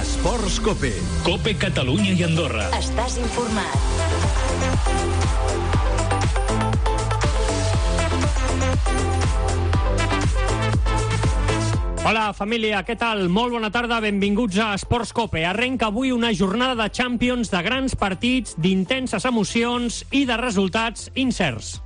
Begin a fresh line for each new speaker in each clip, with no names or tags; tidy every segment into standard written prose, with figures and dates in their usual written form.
Esports Cope.
Cope Catalunya i Andorra.
Estàs informat.
Hola, família, què tal? Molt bona tarda, benvinguts a Esports Cope. Arrenca avui una jornada de Champions, de grans partits, d'intenses emocions i de resultats incerts.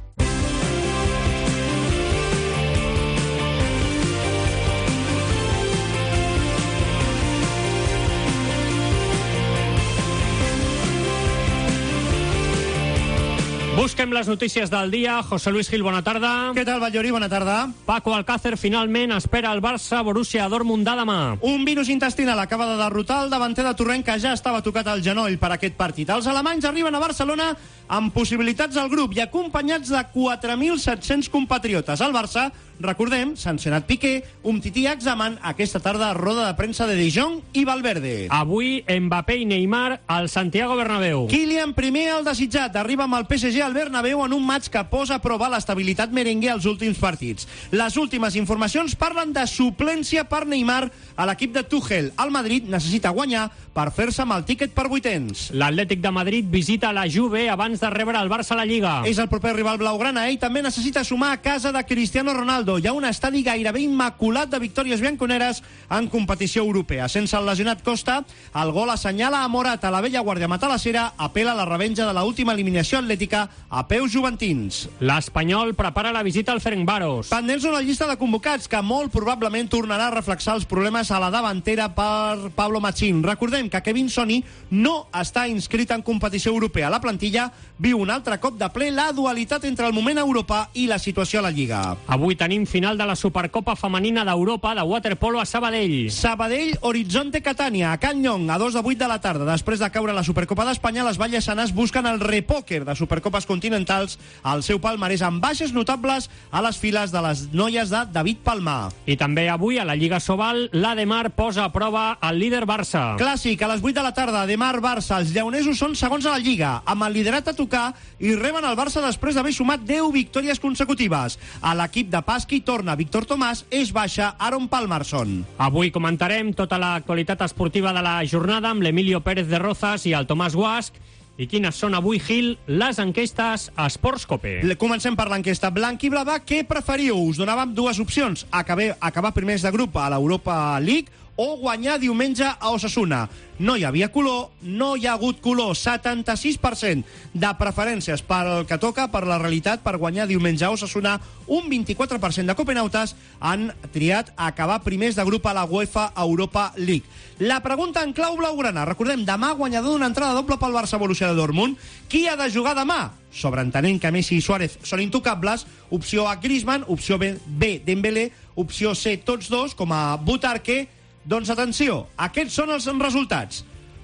Busquem les notícies del dia. José Luis Gil, bona tarda.
Què tal, Batllori? Bona tarda.
Paco Alcácer finalment espera el Barça Borussia Dortmund de demà.
Un virus intestinal acaba de derrotar el davanter de Torrent, que ja estava tocat al genoll per aquest partit. Els alemanys arriben a Barcelona amb possibilitats al grup i acompanyats de 4.700 compatriotes. El Barça, recordem, sancionat Piqué, Umtiti i Examen aquesta tarda a roda de premsa de De Jong i Valverde.
Avui, Mbappé i Neymar al Santiago Bernabéu.
Kylian, primer el desitjat, arriba amb el PSG al Bernabéu en un maig que posa a prova l'estabilitat merengue als últims partits. Les últimes informacions parlen de suplència per Neymar a l'equip de Tuchel. El Madrid necessita guanyar per fer-se amb el tíquet per vuitens.
L'Atlètic de Madrid visita la Juve abans de rebre el Barça a la Lliga.
És el proper rival blaugrana. Ell també necessita sumar a casa de Cristiano Ronaldo. Hi ha un estadi gairebé immaculat de victòries bianconeres en competició europea. Sense el lesionat Costa, el gol assenyala a Morata. La vella guàrdia matalassera apela a la revenja de l'última eliminació atlètica a peus juventins.
L'Espanyol prepara la visita al Ferencváros.
Pendents una llista de convocats que molt probablement tornarà a reflexar els problemes a la davantera per Pablo Machín. Recordem que Kevin Soni no està inscrit en competició europea. La plantilla viu un altre cop de ple la dualitat entre el moment a Europa i la situació a la Lliga.
Avui tenim final de la Supercopa Femenina d'Europa de waterpolo a Sabadell.
Sabadell, Horizonte Catània, a Can Llong, a 2 de 8 de la tarda. Després de caure a la Supercopa d'Espanya, les vallesanes busquen el repòquer de Supercopes continentals al seu palmarès, amb baixes notables a les files de les noies de David Palmar.
I també avui a la Lliga Sobal, l'Ademar posa a prova el líder Barça.
Clàssic, a les 8 de la tarda, Ademar-Barça. Els lleonesos són segons a la Lliga, amb el liderat a tocar, i reben el Barça després d'haver sumat 10 victòries consecutives. A l'equip de Pasqui torna Víctor Tomàs, és baixa Aaron Palmerson.
Avui comentarem tota l'actualitat esportiva de la jornada amb l'Emilio Pérez de Rozas i el Tomàs Guasch. I quines són avui, Gil, les enquestes a Esports Cope?
Comencem per l'enquesta. Blanc i blava, què preferiu? Us donàvem dues opcions. Acabar primers de grup a l'Europa League o guanyar diumenge a Osasuna. No hi havia color, no hi ha hagut color. 76% de preferències per el que toca, per la realitat, per guanyar diumenge a Osasuna. Un 24% de copenautes han triat acabar primers de grup a la UEFA Europa League. La pregunta en clau blaugrana. Recordem, demà guanyador d'una entrada doble pel Barça Borussia Dortmund. Qui ha de jugar demà? Sobreentenent que Messi i Suárez són intocables. Opció A, Griezmann. Opció B, Dembélé. Opció C, tots dos, com a Butarque. Doncs atenció, aquests són els resultats.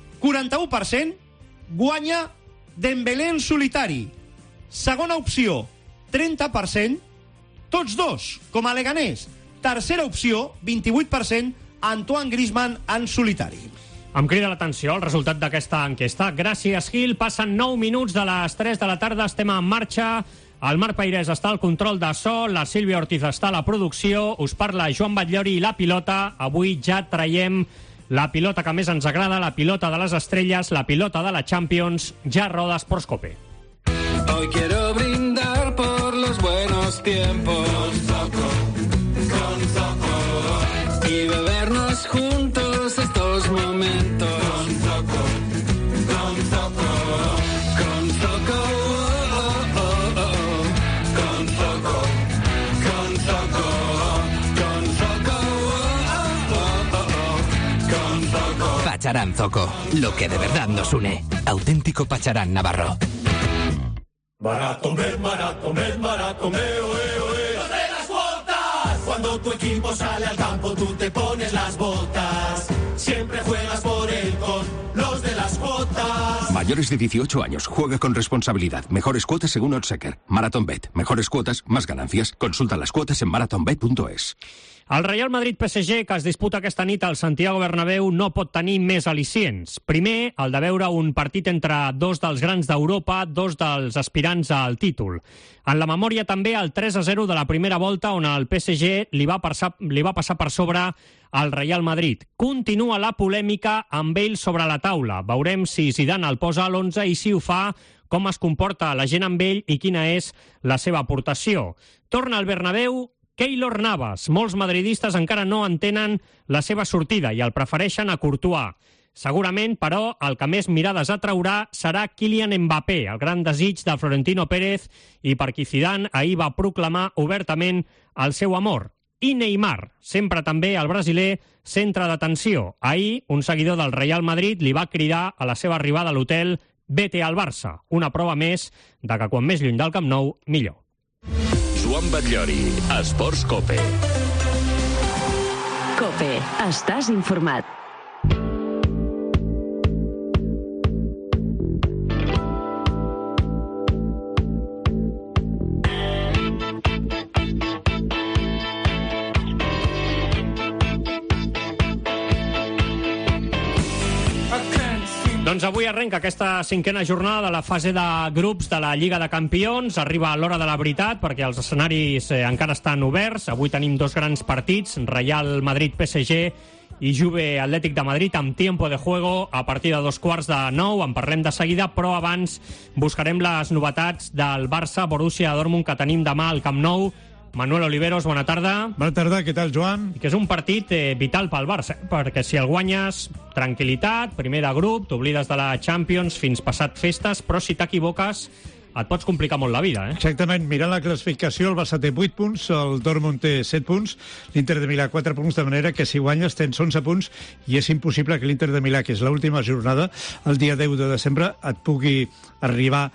41% guanya Dembélé en solitari. Segona opció, 30%, tots dos, com a Leganés. Tercera opció, 28%, Antoine Griezmann en solitari.
Em crida l'atenció el resultat d'aquesta enquesta. Gràcies, Gil. Passen 9 minuts de les 3 de la tarda. Estem en marxa. El Marc Peirés està al control de so, la Sílvia Ortiz està a la producció, us parla Joan Batllori i la pilota. Avui ja traiem la pilota que més ens agrada, la pilota de les estrelles, la pilota de la Champions. Ja roda Esports Cope.
Hoy quiero brindar por los buenos tiempos con Zoco y bebernos juntos estos momentos con Zoco.
Pacharán Zoco, lo que de verdad nos une. Auténtico Pacharán Navarro.
Maratón, oe. ¡No te las cuotas! Cuando tu equipo sale al campo, tú te pones las botas. Siempre juegas por él con los de las cuotas.
Mayores de 18 años, juega con responsabilidad. Mejores cuotas según Oddschecker. Marathon Bet. Mejores cuotas, más ganancias. Consulta las cuotas en marathonbet.es.
El Real Madrid-PSG, que es disputa aquesta nit al Santiago Bernabéu, no pot tenir més al·licients. Primer, el de veure un partit entre dos dels grans d'Europa, dos dels aspirants al títol. En la memòria també el 3-0 de la primera volta, on el PSG li va passar per sobre al Real Madrid. Continua la polèmica amb ell sobre la taula. Veurem si Zidane el posa a l'11 i si ho fa, com es comporta la gent amb ell i quina és la seva aportació. Torna al Bernabéu Keylor Navas. Molts madridistes encara no entenen la seva sortida i el prefereixen a Courtois. Segurament, però, el que més mirades atraurà serà Kylian Mbappé, el gran desig de Florentino Pérez i per qui Zidane ahir va proclamar obertament el seu amor. I Neymar, sempre també el brasiler, centre d'atenció. Ahir, un seguidor del Real Madrid li va cridar a la seva arribada a l'hotel «Vete al Barça», una prova més de que quan més lluny del Camp Nou, millor.
Joan Batllori, Esports Cope.
Cope, estàs informat.
Doncs avui arrenca aquesta cinquena jornada de la fase de grups de la Lliga de Campions. Arriba l'hora de la veritat perquè els escenaris encara estan oberts. Avui tenim dos grans partits, Real Madrid-PSG i Juve Atlètic de Madrid amb tiempo de juego a partir de 8:45. En parlem de seguida, però abans buscarem les novetats del Barça-Borussia Dortmund que tenim demà al Camp Nou. Manuel Oliveros, bona tarda.
Bona tarda, què tal, Joan?
Que és un partit vital pel Barça, perquè si el guanyes, tranquil·litat, primer de grup, t'oblides de la Champions fins passat festes, però si t'equivoques et pots complicar molt la vida,
Exactament, mirant la classificació, el Barça té 8 punts, el Dortmund té 7 punts, l'Inter de Milà 4 punts, de manera que si guanyes tens 11 punts i és impossible que l'Inter de Milà, que és l'última jornada, el dia 10 de desembre, et pugui arribar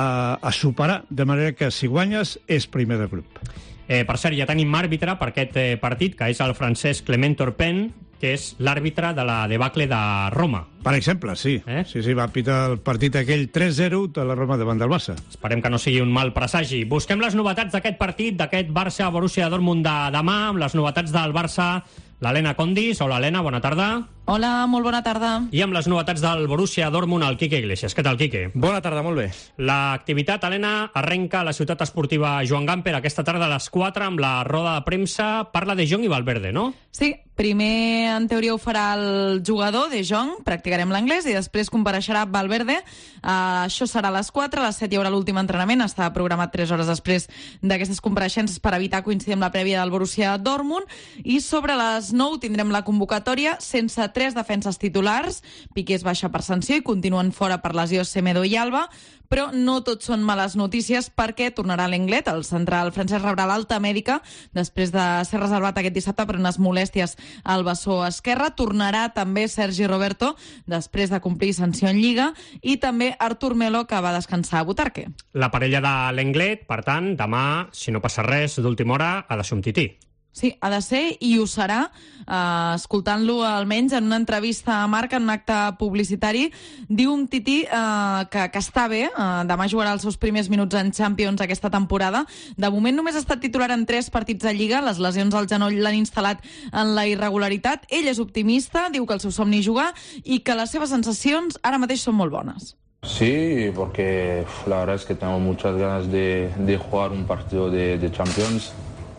a superar, de manera que si guanyes és primer de grup.
Per cert, ja tenim àrbitre per aquest partit, que és el francès Clement Turpin, que és l'àrbitre de la debacle de Roma.
Per exemple, sí. Sí, va pitar el partit aquell 3-0 de la Roma davant del Barça.
Esperem que no sigui un mal presagi. Busquem les novetats d'aquest partit, d'aquest Barça-Borussia Dortmund de demà, amb les novetats del Barça, l'Helena Condis. Hola, Helena, bona tarda.
Hola, molt bona tarda.
I amb les novetats del Borussia Dortmund, el Quique Iglesias. Què tal, Quique?
Bona tarda, molt bé.
L'activitat, Helena, arrenca a la ciutat esportiva Joan Gamper aquesta tarda a les 4 amb la roda de premsa. Parla de Jong i Valverde, no?
Sí, primer en teoria ho farà el jugador de Jong, practicarem l'anglès, i després compareixerà Valverde. Això serà a les 4, a les 7 hi haurà l'últim entrenament, està programat 3 hores després d'aquestes compareixences per evitar coincidir amb la prèvia del Borussia Dortmund, i sobre les 9 tindrem la convocatòria sense 3 defenses titulars. Piqué es baixa per sanció i continuen fora per lesió Semedo i Alba, però no tot són males notícies perquè tornarà l'Englet, el central francès rebrà l'alta mèdica després de ser reservat aquest dissabte per unes molèsties al bessó esquerre. Tornarà també Sergi Roberto després de complir sanció en Lliga, i també Artur Melo, que va descansar a Butarque.
La parella de l'Englet, per tant, demà, si no passa res d'última hora, ha de ser un tití.
Sí, ha de ser, i ho serà. Escoltant-lo almenys en una entrevista a Marca, en un acte publicitari, diu un tití que està bé. Demà jugarà els seus primers minuts en Champions aquesta temporada. De moment només ha estat titular en 3 partits de Lliga. Les lesions al genoll l'han instal·lat en la irregularitat. Ell és optimista, diu que el seu somni és jugar i que les seves sensacions ara mateix són molt bones.
Sí, porque la verdad es que tengo muchas ganas de jugar un partido de Champions.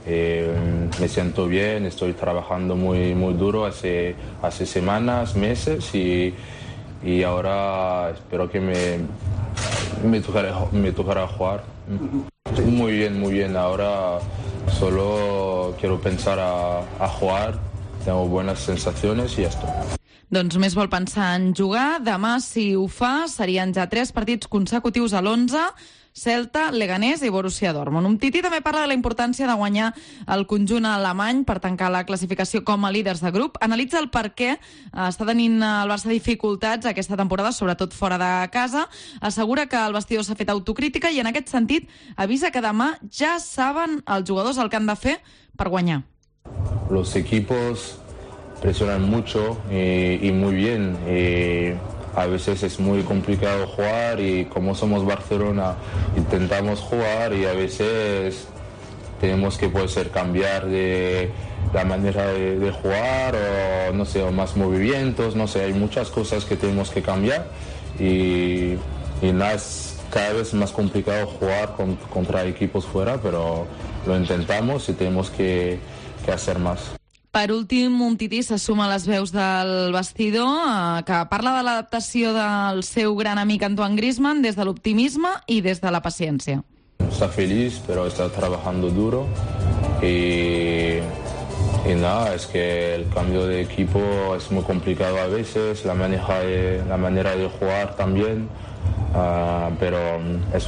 Me siento bien, estoy trabajando muy duro hace semanas, meses, y ahora espero que me tocará jugar. Muy bien, ahora solo quiero pensar a jugar, tengo buenas sensaciones y ya está.
Doncs més vol pensar en jugar. Demà, si ho fa, serien ja 3 partits consecutius a l'11, Celta, Leganés i Borussia Dortmund. Un tití també parla de la importància de guanyar el conjunt alemany per tancar la classificació com a líders de grup. Analitza el per què està tenint el Barça dificultats aquesta temporada, sobretot fora de casa. Assegura que el vestidor s'ha fet autocrítica i en aquest sentit avisa que demà ja saben els jugadors el que han de fer per guanyar.
Los equipos presionan mucho y muy bien. A veces es muy complicado jugar y como somos Barcelona intentamos jugar y a veces tenemos que cambiar de la manera de jugar o no sé, o más movimientos, no sé, hay muchas cosas que tenemos que cambiar y nada, es cada vez más complicado jugar contra equipos fuera, pero lo intentamos y tenemos que hacer más.
Per últim, un Tití se suma a les veus del vestidor, que parla de l'adaptació del seu gran amic Antoine Griezmann des de l'optimisme i des de la paciència.
Está feliz, pero está trabajando duro y nada, es que el cambio de equipo es muy complicado a veces, la manera de jugar también, pero es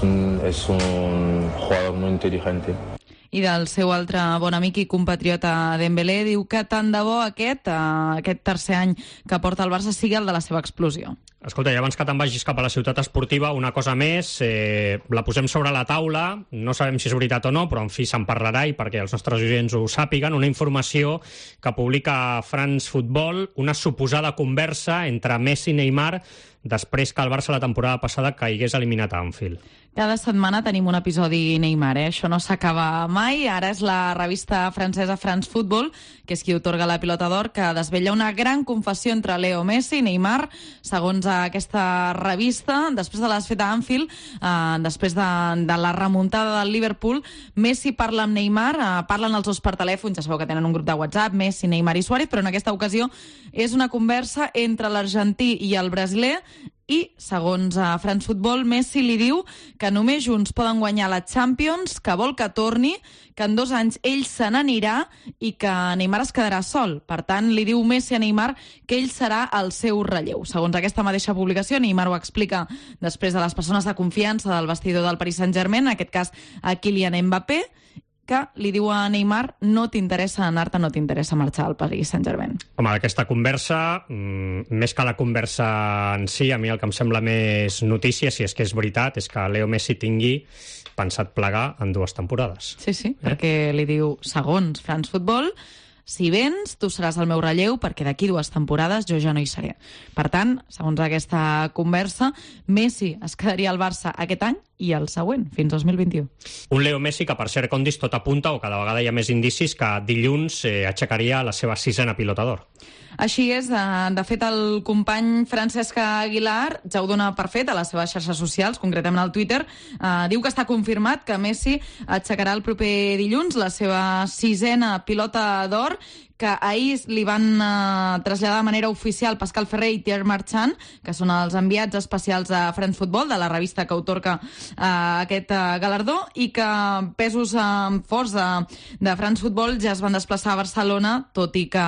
un jugador muy inteligente.
I del seu altre bon amic i compatriota Dembélé diu que tant de bo aquest tercer any que porta el Barça sigui el de la seva explosió.
Escolta, i abans que te'n vagis cap a la ciutat esportiva, una cosa més, la posem sobre la taula, no sabem si és veritat o no, però en fi se'n parlarà i perquè els nostres oients ho sàpiguen, una informació que publica France Football, una suposada conversa entre Messi i Neymar després que el Barça la temporada passada caigués eliminat a Anfield.
Cada setmana tenim un episodi Neymar, això no s'acaba mai. Ara és la revista francesa France Football, que és qui otorga la Pilota d'Or, que desvetlla una gran confessió entre Leo Messi i Neymar. Segons aquesta revista, després de l'has fet a Anfield, després de la remuntada del Liverpool, Messi parla amb Neymar, parlen els dos per telèfon, ja sabeu que tenen un grup de WhatsApp, Messi, Neymar i Suárez, però en aquesta ocasió és una conversa entre l'argentí i el brasiler. I, segons France Football, Messi li diu que només junts poden guanyar la Champions, que vol que torni, que en 2 anys ell se n'anirà i que Neymar es quedarà sol. Per tant, li diu Messi a Neymar que ell serà el seu relleu. Segons aquesta mateixa publicació, Neymar ho explica després de les persones de confiança del vestidor del Paris Saint-Germain, en aquest cas a Kylian Mbappé, que li diu a Neymar no t'interessa anar-te, no t'interessa marxar al Paris Saint-Germain.
Home, aquesta conversa, més que la conversa en si, a mi el que em sembla més notícia, si és que és veritat, és que Leo Messi tingui pensat plegar en 2 temporades.
Sí, perquè li diu, segons France Football, si vens, tu seràs el meu relleu perquè d'aquí 2 temporades jo ja no hi seré. Per tant, segons aquesta conversa, Messi es quedaria al Barça aquest any i el següent, fins 2021.
Un Leo Messi que, per cert, Condis, tot apunta, o cada vegada hi ha més indicis, que dilluns aixecaria la seva 6a Pilota d'Or.
Així és, de fet el company Francesc Aguilar ja ho dona per fet a les seves xarxes socials, concretament al Twitter, diu que està confirmat que Messi aixecarà el proper dilluns la seva 6a Pilota d'Or, que ahir li van traslladar de manera oficial Pascal Ferrer i Thierry Marchand, que són els enviats especials de France Football, de la revista que otorga aquest galardó, i que pesos forts de France Football ja es van desplaçar a Barcelona, tot i que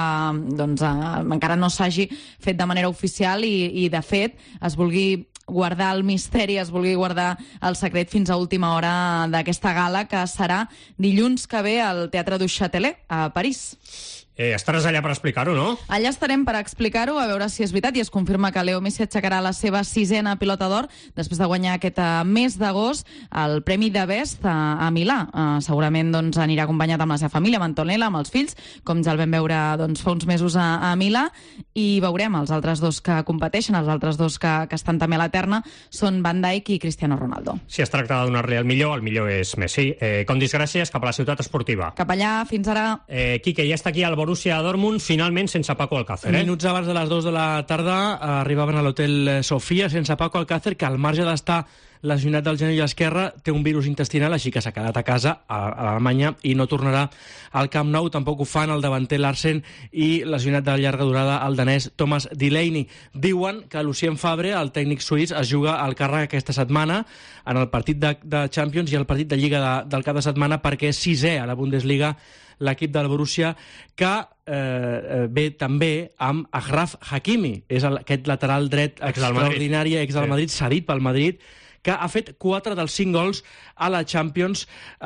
encara no s'hagi fet de manera oficial i de fet es vulgui guardar el misteri, es vulgui guardar el secret fins a última hora d'aquesta gala, que serà dilluns que ve al Teatre du Châtelet, a París.
Estaràs allà per explicar-ho, no?
Allà estarem per explicar-ho, a veure si és veritat, i es confirma que Leo Messi aixecarà la seva 6a Pilota d'Or després de guanyar aquest mes d'agost el Premi de Best a Milà. Segurament anirà acompanyat amb la seva família, amb Antonella, amb els fills, com ja el vam veure fa uns mesos a Milà, i veurem els altres 2 que competeixen, els altres 2 que estan també a la terna, són Van Dijk i Cristiano Ronaldo.
Si es tracta de donar-li el millor és Messi. Condis, gràcies, cap a la ciutat esportiva.
Cap allà, fins ara.
Quique, ja està aquí al Borussia Dortmund, finalment sense Paco Alcácer.
Minuts abans de les 2 de la tarda arribaven a l'hotel Sofia sense Paco Alcácer, que al marge d'estar lesionat del genoll esquerre té un virus intestinal, així que s'ha quedat a casa a Alemanya i no tornarà al Camp Nou. Tampoc ho fan el davanter Larsen i lesionat de llarga durada el danès Thomas Delaney. Diuen que Lucien Favre, el tècnic suís, es juga al càrrec aquesta setmana en el partit de Champions i el partit de Lliga del cap de setmana, perquè és 6è a la Bundesliga l'equip del Borussia, que ve també amb Achraf Hakimi, és aquest lateral dret extraordinari, ex del Madrid, cedit pel Madrid, que ha fet 4 dels 5 gols a la Champions,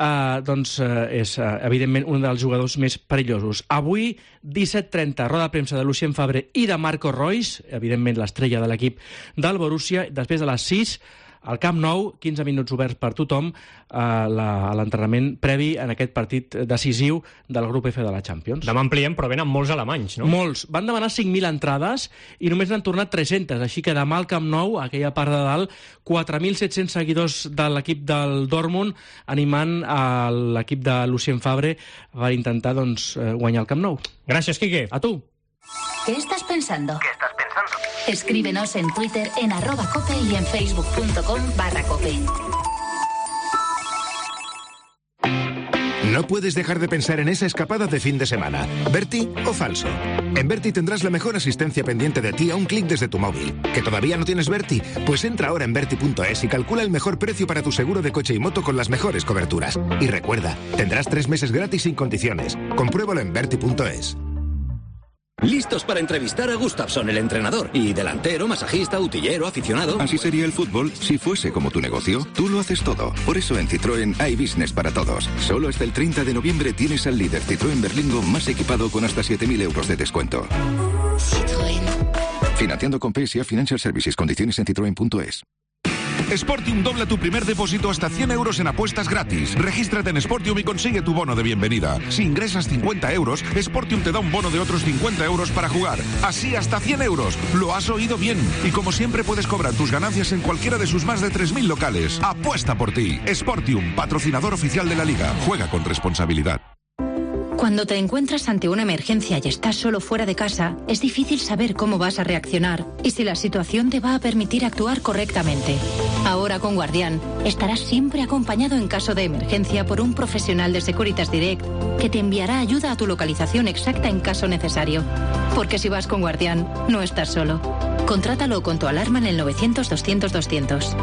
és evidentment un dels jugadors més perillosos. Avui, 17:30, roda de premsa de Lucien Favre i de Marco Reus, evidentment l'estrella de l'equip del Borussia. Després de les 6,
Al Camp Nou, 15 minuts oberts per tothom, l'entrenament previ en aquest partit decisiu del grup F de la Champions.
Demà ampliem, però venen molts alemanys, no?
Molts. Van demanar 5.000 entrades i només n'han tornat 300, així que demà al Camp Nou, a aquella part de dalt, 4.700 seguidors de l'equip del Dortmund animant l'equip de Lucien Favre per intentar guanyar el Camp Nou.
Gràcies, Quique.
A tu.
¿Qué estás pensando? Escríbenos en Twitter en @cope y en facebook.com/cope.
No puedes dejar de pensar en esa escapada de fin de semana. ¿Berti o falso? En Berti tendrás la mejor asistencia pendiente de ti a un clic desde tu móvil. ¿Que todavía no tienes Berti? Pues entra ahora en Berti.es y calcula el mejor precio para tu seguro de coche y moto con las mejores coberturas. Y recuerda, tendrás 3 meses gratis sin condiciones. Compruébalo en Berti.es.
Listos para entrevistar a Gustafsson, el entrenador. Y delantero, masajista, utillero, aficionado.
Así sería el fútbol si fuese como tu negocio. Tú lo haces todo. Por eso en Citroën hay business para todos. Solo hasta el 30 de noviembre tienes al líder Citroën Berlingo más equipado con hasta 7.000 euros de descuento.
Citroën.
Financiando con PSA Financial Services. Condiciones en citroen.es.
Sportium dobla tu primer depósito hasta 100 euros en apuestas gratis. Regístrate en Sportium y consigue tu bono de bienvenida. Si ingresas 50 euros, Sportium te da un bono de otros 50 euros para jugar. Así hasta 100 euros. Lo has oído bien. Y como siempre puedes cobrar tus ganancias en cualquiera de sus más de 3.000 locales. Apuesta por ti. Sportium, patrocinador oficial de la Liga. Juega con responsabilidad.
Cuando te encuentras ante una emergencia y estás solo fuera de casa, es difícil saber cómo vas a reaccionar y si la situación te va a permitir actuar correctamente. Ahora con Guardián, estarás siempre acompañado en caso de emergencia por un profesional de Securitas Direct que te enviará ayuda a tu localización exacta en caso necesario. Porque si vas con Guardián, no estás solo. Contrátalo con tu alarma en el 900-200-200.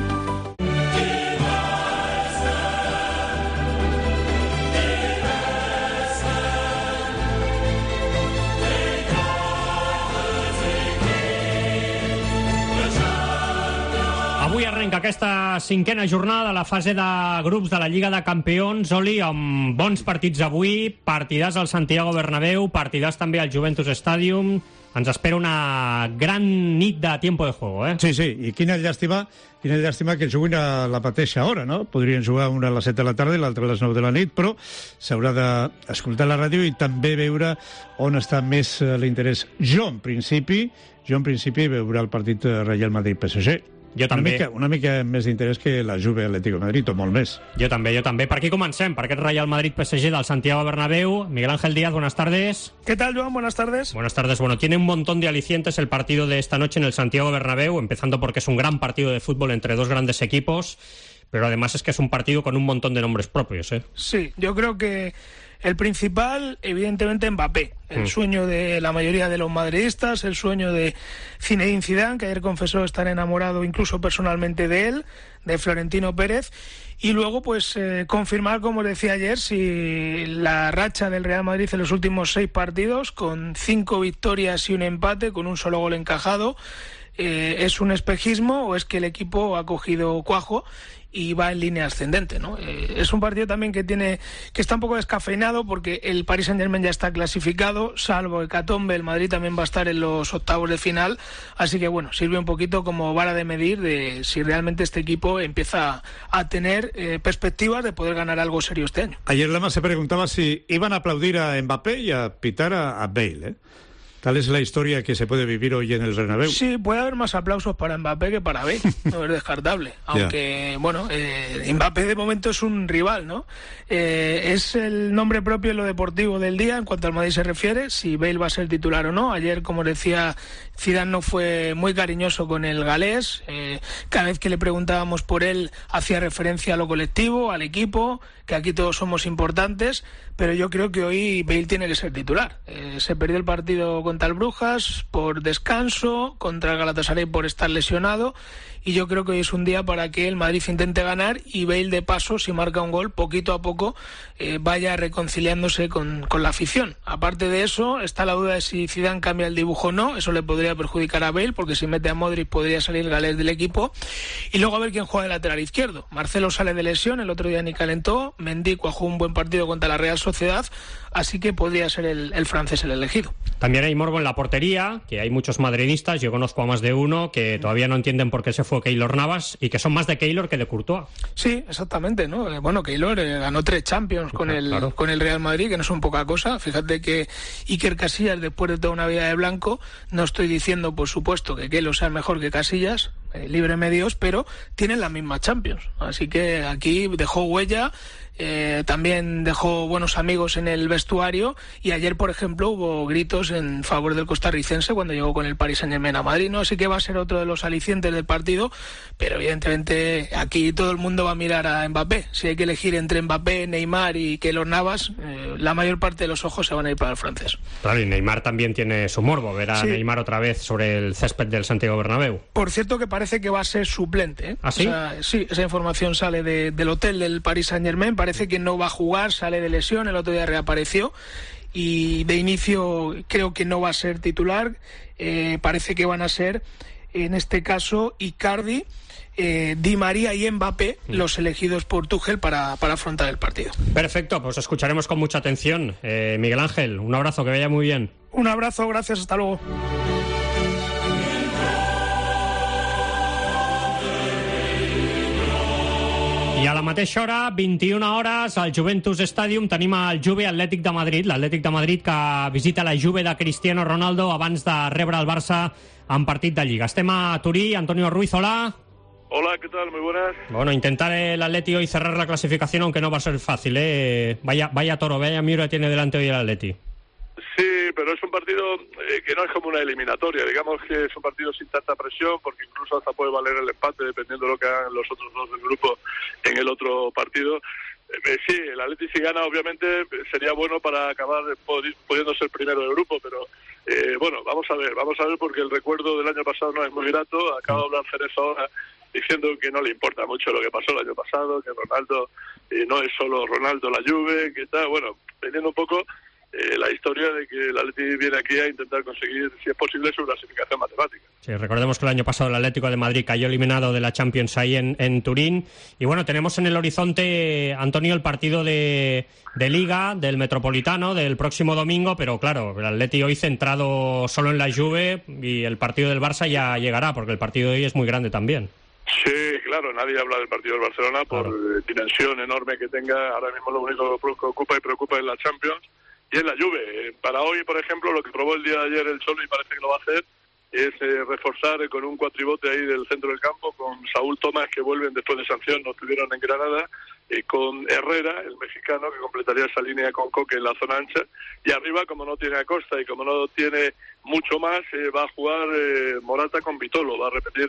Avui arrenca aquesta 5a jornada de la fase de grups de la Lliga de Campions, Oli, amb bons partits avui, partidars al Santiago Bernabéu, partidars també al Juventus Stadium. Ens espera una gran nit de tiempo de juego, eh?
Sí, i quina llàstima que juguin a la mateixa hora, no? Podrien jugar una a les 7 de la tarda i l'altra a les 9 de la nit, però s'haurà d'escoltar la ràdio i també veure on està més l'interès. Jo, en principi, veurà el partit Real Madrid-PSG.
Jo també.
Una mica més d'interès que la Juve Atlético de Madrid, o molt més.
Jo també. Per aquí comencem, per aquest Real Madrid-PSG del Santiago Bernabéu. Miguel Ángel Díaz, buenas tardes.
¿Qué tal, Joan? Buenas tardes.
Buenas tardes. Bueno, tiene un montón de alicientes el partido de esta noche en el Santiago Bernabéu, empezando porque es un gran partido de fútbol entre dos grandes equipos, pero además es que es un partido con un montón de nombres propios, ¿eh?
Sí, yo creo que el principal, evidentemente, Mbappé. El sueño de la mayoría de los madridistas, el sueño de Zinedine Zidane, que ayer confesó estar enamorado incluso personalmente de él, de Florentino Pérez. Y luego, pues, confirmar, como decía ayer, si la racha del Real Madrid en los últimos 6 partidos, con 5 victorias y un empate, con un solo gol encajado, es un espejismo o es que el equipo ha cogido cuajo y va en línea ascendente, ¿no? Es un partido también que está un poco descafeinado porque el Paris Saint-Germain ya está clasificado, salvo hecatombe, el Madrid también va a estar en los octavos de final, así que bueno, sirve un poquito como vara de medir de si realmente este equipo empieza a tener perspectivas de poder ganar algo serio este año.
Ayer Lama se preguntaba si iban a aplaudir a Mbappé y a pitar a Bale, ¿eh? Tal es la historia que se puede vivir hoy en el Bernabéu.
Sí, puede haber más aplausos para Mbappé que para Bale, no es descartable. Aunque, bueno, Mbappé de momento es un rival, ¿no? Es el nombre propio en lo deportivo del día en cuanto al Madrid se refiere, si Bale va a ser titular o no. Ayer, como decía, Zidane no fue muy cariñoso con el galés. Cada vez que le preguntábamos por él, hacía referencia a lo colectivo, al equipo, que aquí todos somos importantes, pero yo creo que hoy Bale tiene que ser titular. Se perdió el partido contra el Brujas por descanso, contra el Galatasaray por estar lesionado, y yo creo que hoy es un día para que el Madrid intente ganar y Bale, de paso, si marca un gol, poquito a poco vaya reconciliándose con la afición. Aparte de eso, está la duda de si Zidane cambia el dibujo o no. Eso le podría perjudicar a Bale, porque si mete a Modric podría salir galés del equipo. Y luego a ver quién juega de lateral izquierdo. Marcelo sale de lesión, el otro día ni calentó. Mendy jugó un buen partido contra la Real Sociedad, así que podría ser el francés el elegido.
También hay morbo en la portería, que hay muchos madridistas, yo conozco a más de uno, que todavía no entienden por qué se fue Keylor Navas y que son más de Keylor que de Courtois.
Sí, exactamente, ¿no? Bueno, Keylor ganó 3 Champions con el Real Madrid, que no son poca cosa. Fíjate que Iker Casillas, después de toda una vida de blanco, no estoy diciendo, por supuesto, que Keylor sea mejor que Casillas, líbreme Dios, pero tienen la misma Champions. Así que aquí dejó huella. También dejó buenos amigos en el vestuario y ayer, por ejemplo, hubo gritos en favor del costarricense cuando llegó con el Paris Saint-Germain a Madrid, ¿no? Así que va a ser otro de los alicientes del partido, pero evidentemente aquí todo el mundo va a mirar a Mbappé. Si hay que elegir entre Mbappé, Neymar y Keylor Navas, la mayor parte de los ojos se van a ir para el francés.
Claro, y Neymar también tiene su morbo, ver a Neymar otra vez sobre el césped del Santiago Bernabéu.
Por cierto, que parece que va a ser suplente, ¿eh?
¿Ah, sí?
O sea, sí, esa información sale del hotel del Paris Saint-Germain. Parece que no va a jugar, sale de lesión, el otro día reapareció y de inicio creo que no va a ser titular. Parece que van a ser, en este caso, Icardi, Di María y Mbappé los elegidos por Tuchel para afrontar el partido.
Perfecto, pues escucharemos con mucha atención. Miguel Ángel, un abrazo, que vaya muy bien.
Un abrazo, gracias, hasta luego.
I a la mateixa hora, 21 hores, al Juventus Stadium tenim el Juve Atlètic de Madrid, l'Atlètic de Madrid que visita la Juve de Cristiano Ronaldo abans de rebre el Barça en partit de Lliga. Estem a Turí, Antonio Ruiz, hola.
Hola, ¿qué tal? Muy buenas.
Bueno, intentar el Atleti hoy cerrar la clasificación, aunque no va a ser fácil, ¿eh? Vaya toro, vaya miura tiene delante hoy el Atleti.
Sí, pero es un partido que no es como una eliminatoria, digamos que es un partido sin tanta presión, porque incluso hasta puede valer el empate dependiendo de lo que hagan los otros dos del grupo en el otro partido. Sí, el Atleti si gana obviamente sería bueno para acabar pudiendo ser primero del grupo, pero bueno, vamos a ver porque el recuerdo del año pasado no es muy grato. Acaba de hablar Cerezo ahora diciendo que no le importa mucho lo que pasó el año pasado, que Ronaldo no es solo Ronaldo la Juve, que tal, bueno, teniendo un poco la historia de que el Atleti viene aquí a intentar conseguir, si es posible, su clasificación matemática.
Sí, recordemos que el año pasado el Atlético de Madrid cayó eliminado de la Champions ahí en Turín. Y bueno, tenemos en el horizonte, Antonio, el partido de Liga, del Metropolitano, del próximo domingo, pero claro, el Atleti hoy centrado solo en la Juve y el partido del Barça ya llegará, porque el partido de hoy es muy grande también.
Sí, claro, nadie habla del partido del Barcelona por dimensión enorme que tenga. Ahora mismo lo único que ocupa y preocupa es la Champions y es la Juve. Para hoy, por ejemplo, lo que probó el día de ayer el Cholo y parece que lo va a hacer es reforzar con un cuatribote ahí del centro del campo, con Saúl Tomás, que vuelven después de sanción, no estuvieron en Granada, con Herrera, el mexicano, que completaría esa línea con Coque en la zona ancha, y arriba, como no tiene a Costa y como no tiene mucho más, va a jugar Morata con Vitolo, va a repetir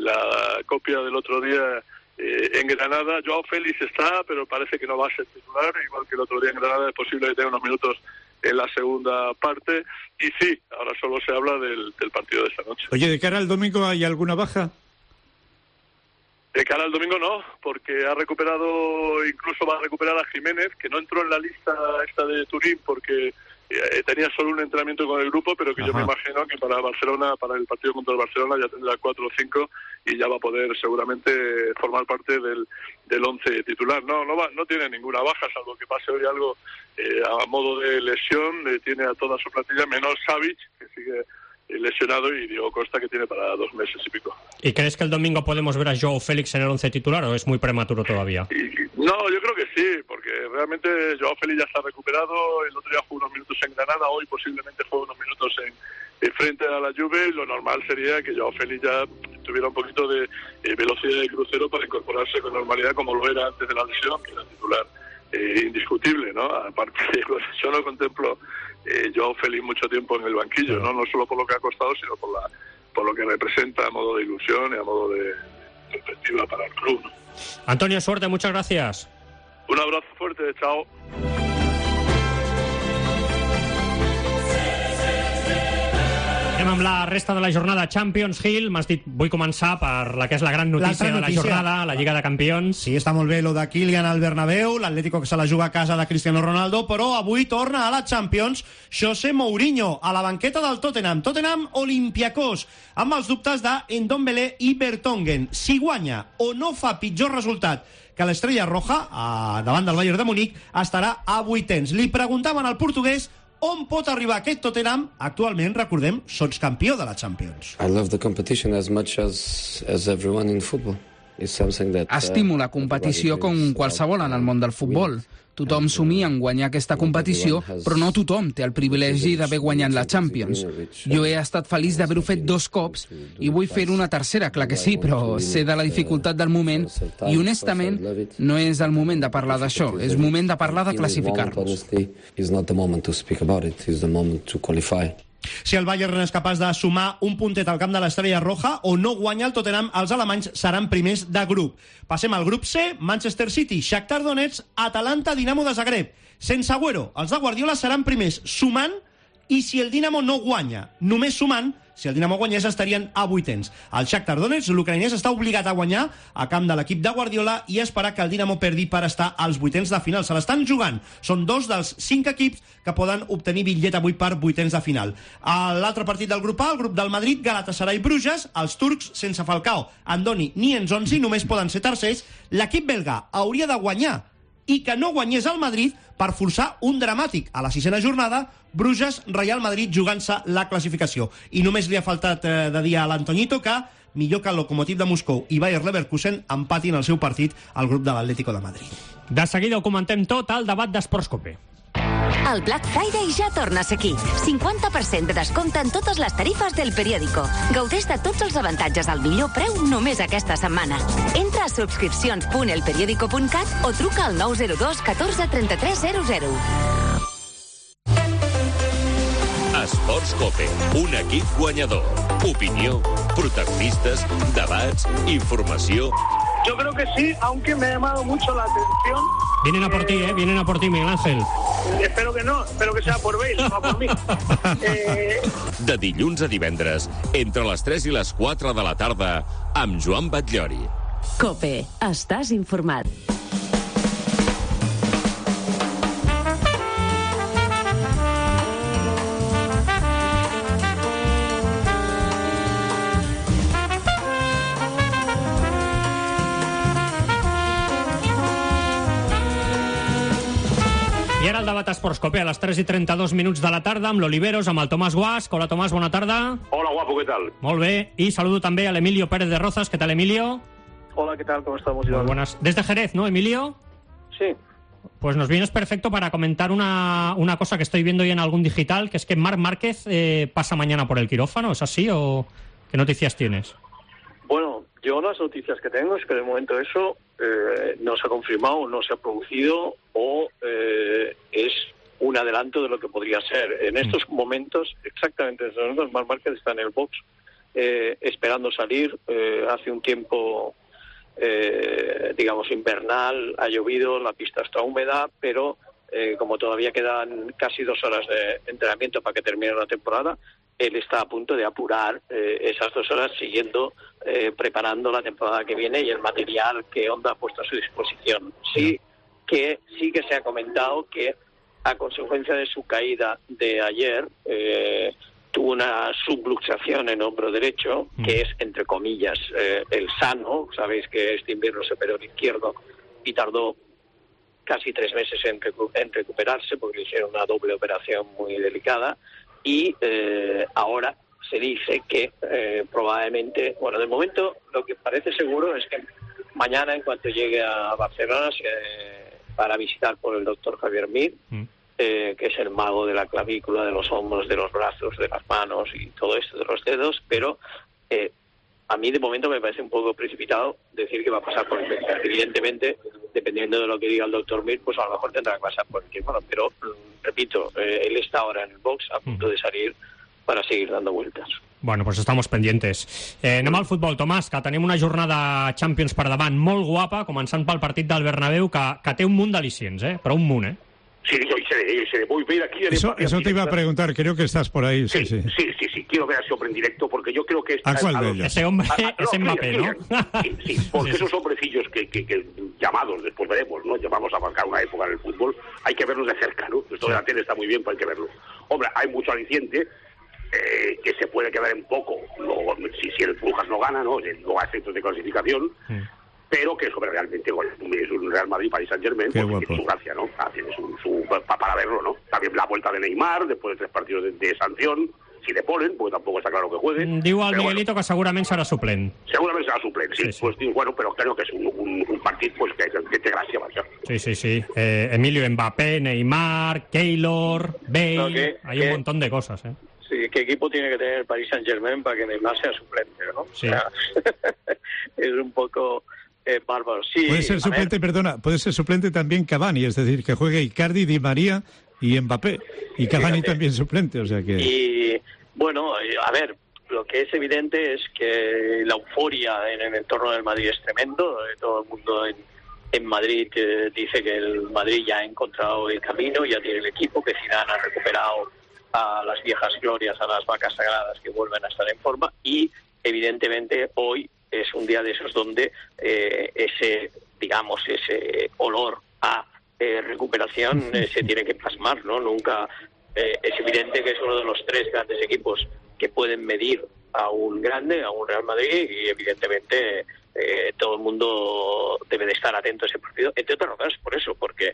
la copia del otro día en Granada. Joao Félix está, pero parece que no va a ser titular, igual que el otro día en Granada es posible que tenga unos minutos en la segunda parte, y sí, ahora solo se habla del partido de esta noche.
Oye, ¿de cara al domingo hay alguna baja?
De cara al domingo no, porque ha recuperado, incluso va a recuperar a Jiménez, que no entró en la lista esta de Turín porque tenía solo un entrenamiento con el grupo, pero que yo me imagino que para Barcelona, para el partido contra el Barcelona, ya tendrá 4 o 5 y ya va a poder seguramente formar parte del 11 titular. No tiene ninguna baja, salvo que pase hoy algo a modo de lesión. Tiene a toda su plantilla, menos Savic, que sigue lesionado, y Diego Costa, que tiene para 2 meses y pico.
¿Y crees que el domingo podemos ver a Joao Félix en el 11 titular o es muy prematuro todavía?
No, yo creo que sí, porque realmente Joao Félix ya está recuperado. El otro día jugó unos minutos en Granada, hoy posiblemente juegue unos minutos en frente a la Juve. Lo normal sería que Joao Félix ya tuviera un poquito de velocidad de crucero para incorporarse con normalidad, como lo era antes de la lesión, que era titular indiscutible, ¿no? Aparte, yo no contemplo Joao Félix mucho tiempo en el banquillo, ¿no? No solo por lo que ha costado, sino por lo que representa a modo de ilusión y a modo de perspectiva para el club, ¿no?
Antonio, suerte, muchas gracias.
Un abrazo fuerte, chao.
Anem amb la resta de la jornada Champions. Hill, m'has dit, vull començar per la que és la gran notícia de la jornada, la Lliga de Campions.
Sí, està molt bé lo de Kylian al Bernabéu, l'Atlético que se la juga a casa de Cristiano Ronaldo, però avui torna a la Champions José Mourinho a la banqueta del Tottenham Olympiacos, amb els dubtes de Ndombele i Vertonghen. Si guanya o no fa pitjor resultat que l'Estrella Roja davant del Bayern de Múnich, estarà a vuitens. Li preguntaven al portuguès On pot arribar aquest Tottenham? Actualment, recordem, sots campió de la Champions.
I love the competition as much as everyone in football.
Estimo la competició com qualsevol en el món del futbol. Tothom somia en guanyar aquesta competició, però no tothom té el privilegi d'haver guanyat la Champions. Jo he estat feliç d'haver-ho fet 2 cops i vull fer una tercera, clar que sí, però sé de la dificultat del moment i, honestament, no és el moment de parlar d'això, és moment de parlar de classificar-nos.
Si el Bayern és capaç de sumar un puntet al camp de l'Estrella Roja o no guanya el Tottenham, els alemanys seran primers de grup. Passem al grup C, Manchester City, Shakhtar Donetsk, Atalanta, Dinamo de Zagreb. Sense Agüero, els de Guardiola seran primers sumant, i si el Dinamo no guanya, només sumant, si el Dinamo guanyés estarien a 8ens. El Shakhtar Donetsk, l'ucraïnès, està obligat a guanyar a camp de l'equip de Guardiola i esperar que el Dinamo perdi per estar als 8ens de final. Se l'estan jugant. Són 2 dels 5 equips que poden obtenir bitllet avui per 8ens de final. L'altre partit del grup A, el grup del Madrid, Galatasaray Bruges, els turcs sense Falcao, Andoni ni Enzonzi només poden ser tercers. L'equip belga hauria de guanyar i que no guanyés el Madrid per forçar un dramàtic. A la 6a jornada, Bruges-Real Madrid jugant-se la classificació. I només li ha faltat de dir a l'Antoñito que millor que el Lokomotiv de Moscou i Bayer Leverkusen empatin el seu partit al grup de l'Atlético de Madrid.
De seguida ho comentem tot al debat d'Esports Cope.
El Black Friday ja torna a ser aquí. 50% de descompte en totes les tarifes del periòdico. Gaudeix de tots els avantatges al millor preu només aquesta setmana. Entra a subscripcions.elperiodico.cat o truca al 902 14 33 00.
Esports Cope, un equip guanyador. Opinió, protagonistas, debats, informació.
Yo creo que sí, aunque me ha llamado mucho la atención.
Vienen a por ti, vienen a por ti, Miguel Ángel.
Espero que no, espero que sea por Bale, no por mí.
De dilluns a divendres, entre les 3 i les 4 de la tarda, amb Joan Batllori.
Cope, estàs informat.
I ara el debat Esports Cope a les 3:32 de la tarda amb l'Oliveros, amb el Tomàs Guasch. Hola, Tomàs, bona tarda.
Hola, guapo, ¿qué tal?
Molt bé. Y saludo también al Emilio Pérez de Rozas. ¿Qué tal, Emilio?
Hola, ¿qué tal? ¿Cómo estamos?
Muy buenas. Desde Jerez, ¿no, Emilio?
Sí.
Pues nos vienes perfecto para comentar una cosa que estoy viendo hoy en algún digital, que es que Marc Márquez pasa mañana por el quirófano. ¿Es así o qué noticias tienes?
Bueno, yo las noticias que tengo es que de momento eso no se ha confirmado, no se ha producido o es un adelanto de lo que podría ser. En estos momentos, exactamente en estos momentos, Marc Márquez está en el box esperando salir. Hace un tiempo, digamos, invernal, ha llovido, la pista está húmeda, pero como todavía quedan casi 2 horas de entrenamiento para que termine la temporada, él está a punto de apurar esas 2 horas siguiendo preparando la temporada que viene y el material que Honda ha puesto a su disposición. Sí que se ha comentado que a consecuencia de su caída de ayer tuvo una subluxación en hombro derecho, que es, entre comillas, el sano. Sabéis que este invierno se operó el izquierdo y tardó casi 3 meses en recuperarse porque le hicieron una doble operación muy delicada y ahora se dice que probablemente, bueno, de momento lo que parece seguro es que mañana, en cuanto llegue a Barcelona, para visitar por el doctor Javier Mir, que es el mago de la clavícula, de los hombros, de los brazos, de las manos y todo esto, de los dedos, pero a mí de momento me parece un poco precipitado decir que va a pasar por el quirófano. Evidentemente, dependiendo de lo que diga el doctor Mir, pues a lo mejor tendrá que pasar por el quirófano, pero repito, él está ahora en el box a punto de salir para seguir dando vueltas.
Bueno, pues estamos pendientes. Anem al futbol, Tomàs, que tenim una jornada Champions per davant molt guapa, començant pel partit del Bernabéu, que té un munt d'al·licients, però un munt,
Sí, yo seré. Voy a ir aquí.
Eso te iba a preguntar, creo que estás por ahí. Sí.
Quiero ver a ese hombre en directo porque yo creo que...
¿A cuál de ellos?
Ese hombre es Mbappé, ¿no?
Sí, porque esos hombrecillos que llamados, después veremos, ¿no? Llamamos a marcar una época en el fútbol, hay que verlos de cerca, ¿no? Esto de la tele está muy bien, pero hay que verlos. Hombre, hay mucho aliciente que se puede quedar en poco. Si el Brujas no gana, ¿no? No a efectos de clasificación. pero que sobre realmente es un Real Madrid-Paris Saint-Germain, pues tiene su gracia, ¿no? Tiene su para verlo, ¿no? También la vuelta de Neymar, después de 3 partidos de sanción, si le ponen, porque tampoco está claro que juegue.
Diu al Miguelito que segurament serà suplent.
Segurament serà suplent, sí. Pues diu, bueno, però creo que és un partit pues, que té gràcia, vaja.
Sí. Emilio, Mbappé, Neymar, Keylor, Bale, hay un montón de cosas, ¿eh?
Sí, ¿qué equipo tiene que tener el Paris Saint-Germain para que Neymar sea suplente, no?
Sí.
O sea, es un poco bárbaro. Sí,
puede ser suplente, puede ser suplente también Cavani, es decir, que juegue Icardi, Di María y Mbappé. Y Cavani también suplente, o sea que...
Y, bueno, a ver, lo que es evidente es que la euforia en el entorno del Madrid es tremendo. Todo el mundo en Madrid dice que el Madrid ya ha encontrado el camino, ya tiene el equipo, que Zidane ha recuperado a las viejas glorias, a las vacas sagradas que vuelven a estar en forma, y evidentemente hoy es un día de esos donde ese olor a recuperación se tiene que plasmar, ¿no? Nunca es evidente que es uno de los 3 grandes equipos que pueden medir a un grande, a un Real Madrid, y evidentemente todo el mundo debe de estar atento a ese partido, entre otras cosas por eso, porque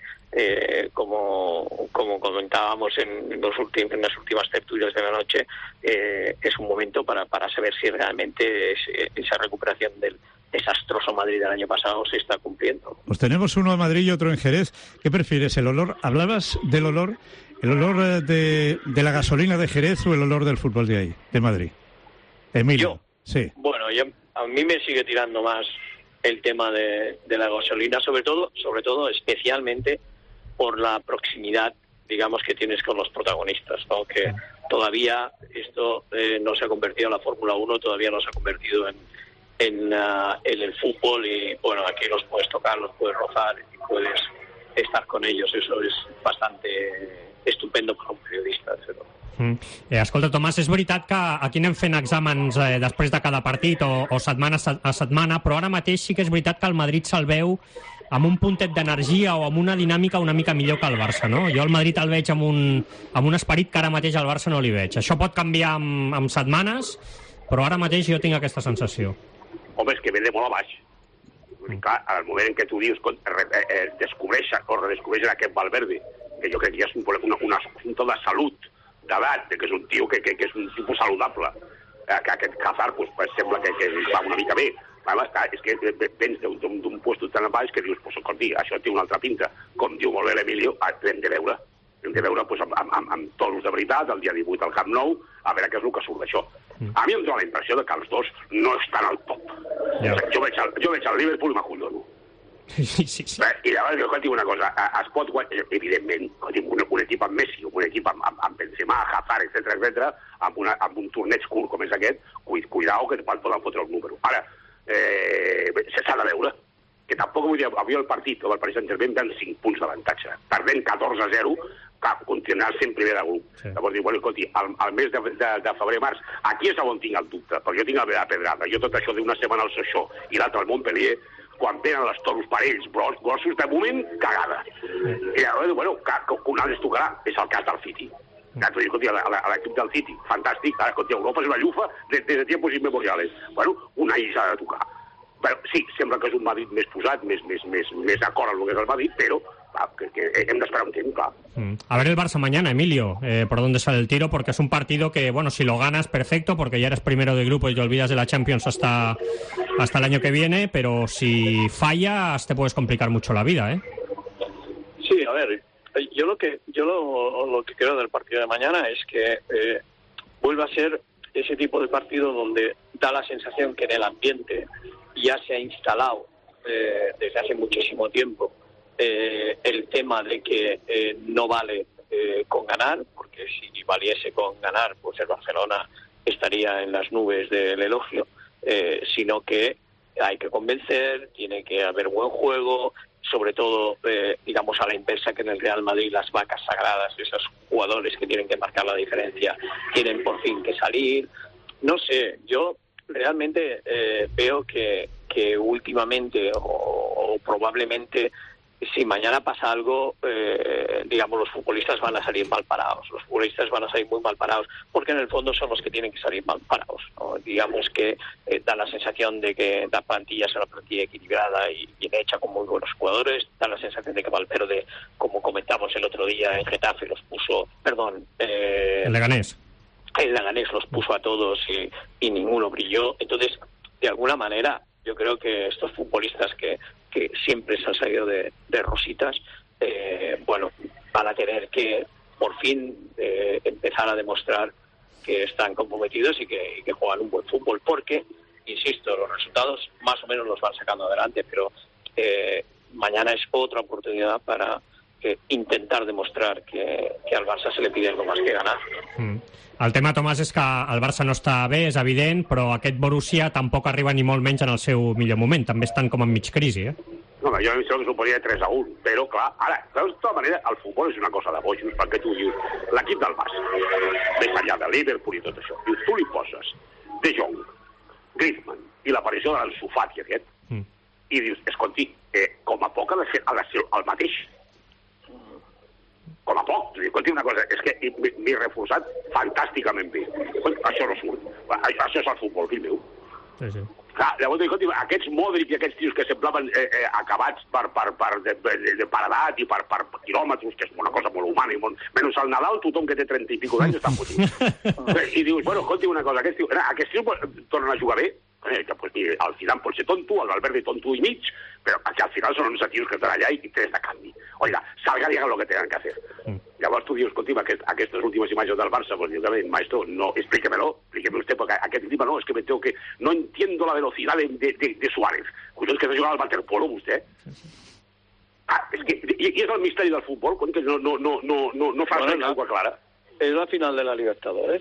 como comentábamos en las últimas tertulias de la noche, es un momento para saber si realmente esa recuperación del desastroso Madrid del año pasado se está cumpliendo.
Pues tenemos uno en Madrid y otro en Jerez. ¿Qué prefieres, el olor? ¿Hablabas del olor? ¿El olor de la gasolina de Jerez o el olor del fútbol de ahí, de Madrid? Emilio. Sí.
Bueno, a mí me sigue tirando más el tema de la gasolina, sobre todo especialmente por la proximidad, digamos, que tienes con los protagonistas, ¿no? Que todavía esto no se ha convertido en la Fórmula 1, todavía no se ha convertido en el fútbol, y bueno, aquí los puedes tocar, los puedes rozar y puedes estar con ellos. Eso es bastante estupendo para un periodista, etcétera.
Escolta, Tomàs, és veritat que aquí anem fent exàmens després de cada partit o setmana a setmana, però ara mateix sí que és veritat que el Madrid se'l veu amb un puntet d'energia o amb una dinàmica una mica millor que el Barça, no? Jo el Madrid el veig amb un esperit que ara mateix al Barça no li veig. Això pot canviar amb setmanes, però ara mateix jo tinc aquesta sensació.
Home, és que ve de molt a baix. Clar, al moment en què tu dius redescobreixen aquest Valverde, que jo crec que ja és un assumpte de salut, d'edat, que és un tio que és un tipus saludable, que aquest Hazard pues, sembla que va una mica bé. És que vens d'un puesto tan a baix que dius, pues, això té una altra pinta. Com diu molt bé l'Emilio, l'hem de veure. Hem de veure pues, amb toros de veritat, el dia 18 al Camp Nou, a veure què és el que surt d'això. A mi em dóna la impressió que els dos no estan al top. Jo veig el Liverpool i m'acollono.
Sí.
I llavors jo et dic una cosa, es pot guanyar, evidentment, un equip amb Messi, un equip amb Benzema, Hazard, etc., amb un torneig curt com és aquest, cuidao que et poden fotre el número. Ara, s'ha de veure, que tampoc vull dir, avui el partit, el Paris Saint-Germain van 5 punts d'avantatge, perdent 14-0, que continuarà sent primer de grup. Sí. Llavors dic, bueno, escolti, al mes de febrer-març, aquí és on tinc el dubte, perquè jo tinc la pedrada, jo tot això d'una setmana al Sochaux i l'altre al Montpellier, quan venen els toros parells, grossos, de moment, cagada. I llavors, bueno, que un altre es tocarà, és el cas del City. Escolti, l'equip del City, fantàstic, ara, escolti, Europa és una llufa des de tiempos inmemoriales. Bueno, un any s'ha de tocar. Però, sí, sembla que és un Madrid més posat, més d'acord amb el que és el Madrid, però que hem d'esperar un temps, clar.
A ver el Barça mañana, Emilio, por dónde sale el tiro, porque es un partido que, bueno, si lo ganas, perfecto, porque ya eres primero de grupo y te olvidas de la Champions hasta el año que viene, pero si fallas te puedes complicar mucho la vida, ¿eh?
Sí, a ver, yo lo que creo del partido de mañana es que vuelve a ser ese tipo de partido donde da la sensación que en el ambiente ya se ha instalado desde hace muchísimo tiempo el tema de que no vale con ganar, porque si valiese con ganar, pues el Barcelona estaría en las nubes del elogio, sino que hay que convencer, tiene que haber buen juego, sobre todo, digamos, a la inversa que en el Real Madrid las vacas sagradas, esos jugadores que tienen que marcar la diferencia, tienen por fin que salir. No sé, yo realmente veo que últimamente o probablemente si mañana pasa algo, digamos, los futbolistas van a salir mal parados. Los futbolistas van a salir muy mal parados, porque en el fondo son los que tienen que salir mal parados, ¿no? digamos que da la sensación de que la plantilla es una plantilla equilibrada y bien hecha con muy buenos jugadores. Da la sensación de que Valverde, como comentamos el otro día en Getafe, el Leganés los puso a todos y ninguno brilló. Entonces, de alguna manera, yo creo que estos futbolistas que siempre se han salido de rositas, van a tener que por fin empezar a demostrar que están comprometidos y que juegan un buen fútbol, porque, insisto, los resultados más o menos los van sacando adelante, pero mañana es otra oportunidad para intentar demostrar que al Barça se le pide algo más que ganar.
El tema, Tomàs, és que el Barça no està bé, és evident, però aquest Borussia tampoc arriba ni molt menys en el seu millor moment. També estan com en mig crisi,
No, jo he vist que s'ho podia 3-1, però clar, ara, de tota manera, el futbol és una cosa de bojos, perquè tu dius, l'equip del Barça, més enllà de Liverpool i tot això, dius, tu li poses De Jong, Griezmann i l'aparició de l'Ansu Fati aquest, i dius, escolti, com a poc ha de ser el mateix. Com a poc, escolti una cosa, és que m'he reforçat fantàsticament bé. Això no surt, això és el futbol, fill meu.
Sí.
Clar, llavors, escolti, aquests Modric i aquests tios que semblaven acabats per edat i per quilòmetres, que és una cosa molt humana, menys al Nadal, tothom que té 30 i pico d'anys està fotut. I dius, bueno, escolti una cosa, aquests tios tornen a jugar bé, que pues, al final pot ser tonto, el Valverde tonto i mig, però que al final són uns tios que estan allà i tres de canvi. Oiga, salgan y hagan lo que tengan que hacer. Llavors tu dius, escolti, aquestes últimes imatges del Barça, pues dius, maestro, no, explíqueme usted, porque aquest equipo no, es que me tengo que... No entiendo la velocidad de Suárez. Collons, que està jugant al waterpolo, vostè? És que, i és el misteri del futbol, que no fa agua clara.
Es la final de la Libertadores.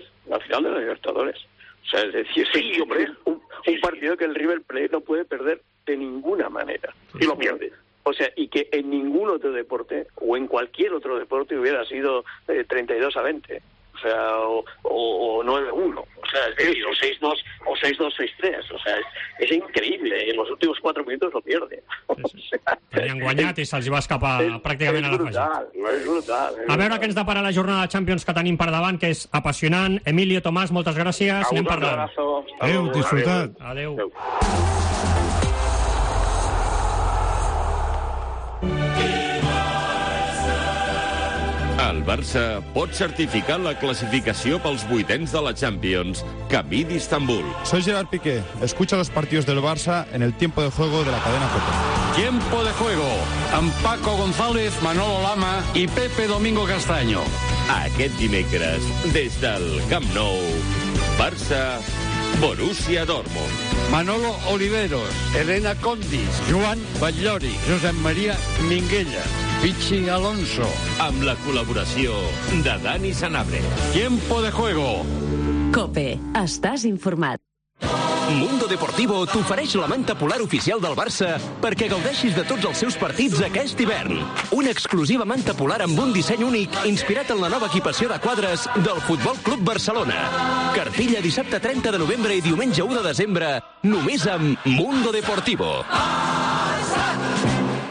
O sea, es decir,
sí, hombre.
Un partido que el River Plate no puede perder de ninguna manera.
Y lo pierde.
O sea, y que en ningún otro deporte, o en cualquier otro deporte, hubiera sido 32-20. O sea, o 9-1. O sea, es decir, o 6-2, o 6-2, 6-3. O sea, es increíble. Y en los últimos 4 minutos lo pierde.
Tenien guanyat i se'ls va escapar pràcticament a l'afegit.
És brutal.
A veure què ens depara la jornada de Champions que tenim per davant, que és apassionant. Emilio, Tomàs, moltes gràcies. Anem parlant.
Adéu, disfrutat.
Adéu.
El Barça pot certificar la clasificació pels 8ens de la Champions, camí d'Istanbul.
Soy Gerard Piqué. Escucha los partidos del Barça en el tiempo de juego de la cadena COPE.
Tiempo de juego, amb Paco González, Manolo Lama i Pepe Domingo Castaño.
Aquest dimecres, des del Camp Nou, Barça, Borussia Dortmund.
Manolo Oliveros, Elena Condis, Joan Batllori, Josep Maria Minguella, Pichi Alonso.
Amb la col·laboració de Dani Sanabria.
Tiempo de juego.
COPE. Estàs informat.
Mundo Deportivo t'ofereix la manta polar oficial del Barça perquè gaudeixis de tots els seus partits aquest hivern. Una exclusiva manta polar amb un disseny únic inspirat en la nova equipació de quadres del Futbol Club Barcelona. Cartilla dissabte 30 de novembre i diumenge 1 de desembre, només amb Mundo Deportivo. Barça!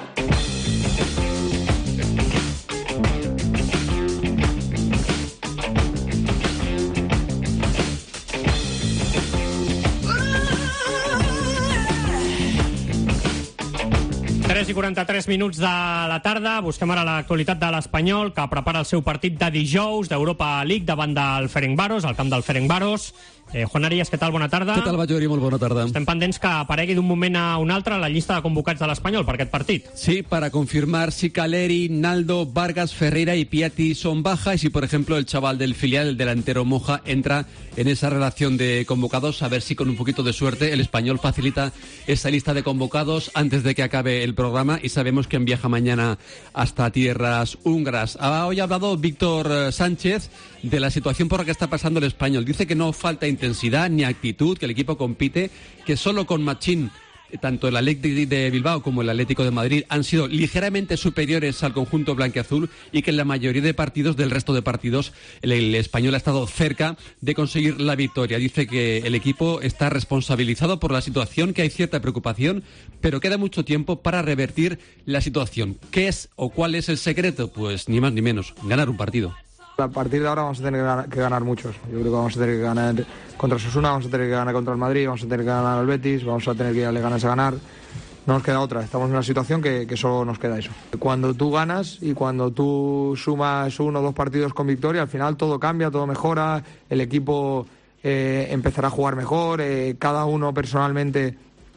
3:43 de la tarda. Busquem ara l'actualitat de l'Espanyol, que prepara el seu partit de dijous d'Europa League davant del Ferencváros, al camp del Ferencváros. Juan Arias, què tal? Bona tarda.
Què tal, Batllori? Molt bona tarda.
Estem pendents que aparegui d'un moment a un altre la llista de convocats de l'Espanyol per aquest partit.
Sí, para confirmar si Caleri, Naldo, Vargas, Ferreira y Piatti son baja y si, por ejemplo, el chaval del filial, el delantero Moja, entra en esa relación de convocados. A ver si con un poquito de suerte el Espanyol facilita esa lista de convocados antes de que acabe el programa y sabemos que viaja mañana hasta tierras húngaras. Hoy ha hablado Víctor Sánchez de la situación por la que está pasando el Espanyol. Dice que no falta intensidad ni actitud, que el equipo compite, que solo con Machín tanto el Athletic de Bilbao como el Atlético de Madrid han sido ligeramente superiores al conjunto blanquiazul y que en la mayoría de partidos, del resto de partidos, el Espanyol ha estado cerca de conseguir la victoria. Dice que el equipo está responsabilizado por la situación, que hay cierta preocupación, pero queda mucho tiempo para revertir la situación. ¿Qué es o cuál es el secreto? Pues ni más ni menos, ganar un partido.
A partir de ahora vamos a tener que ganar muchos. Yo creo que vamos a tener que ganar contra Osasuna, vamos a tener que ganar contra el Madrid, vamos a tener que ganar al Betis, vamos a tener que darle ganas a ganar. No nos queda otra, estamos en una situación que solo nos queda eso. Cuando tú ganas y cuando tú sumas 1 o 2 partidos con victoria, al final todo cambia, todo mejora, el equipo empezará a jugar mejor, cada uno personalmente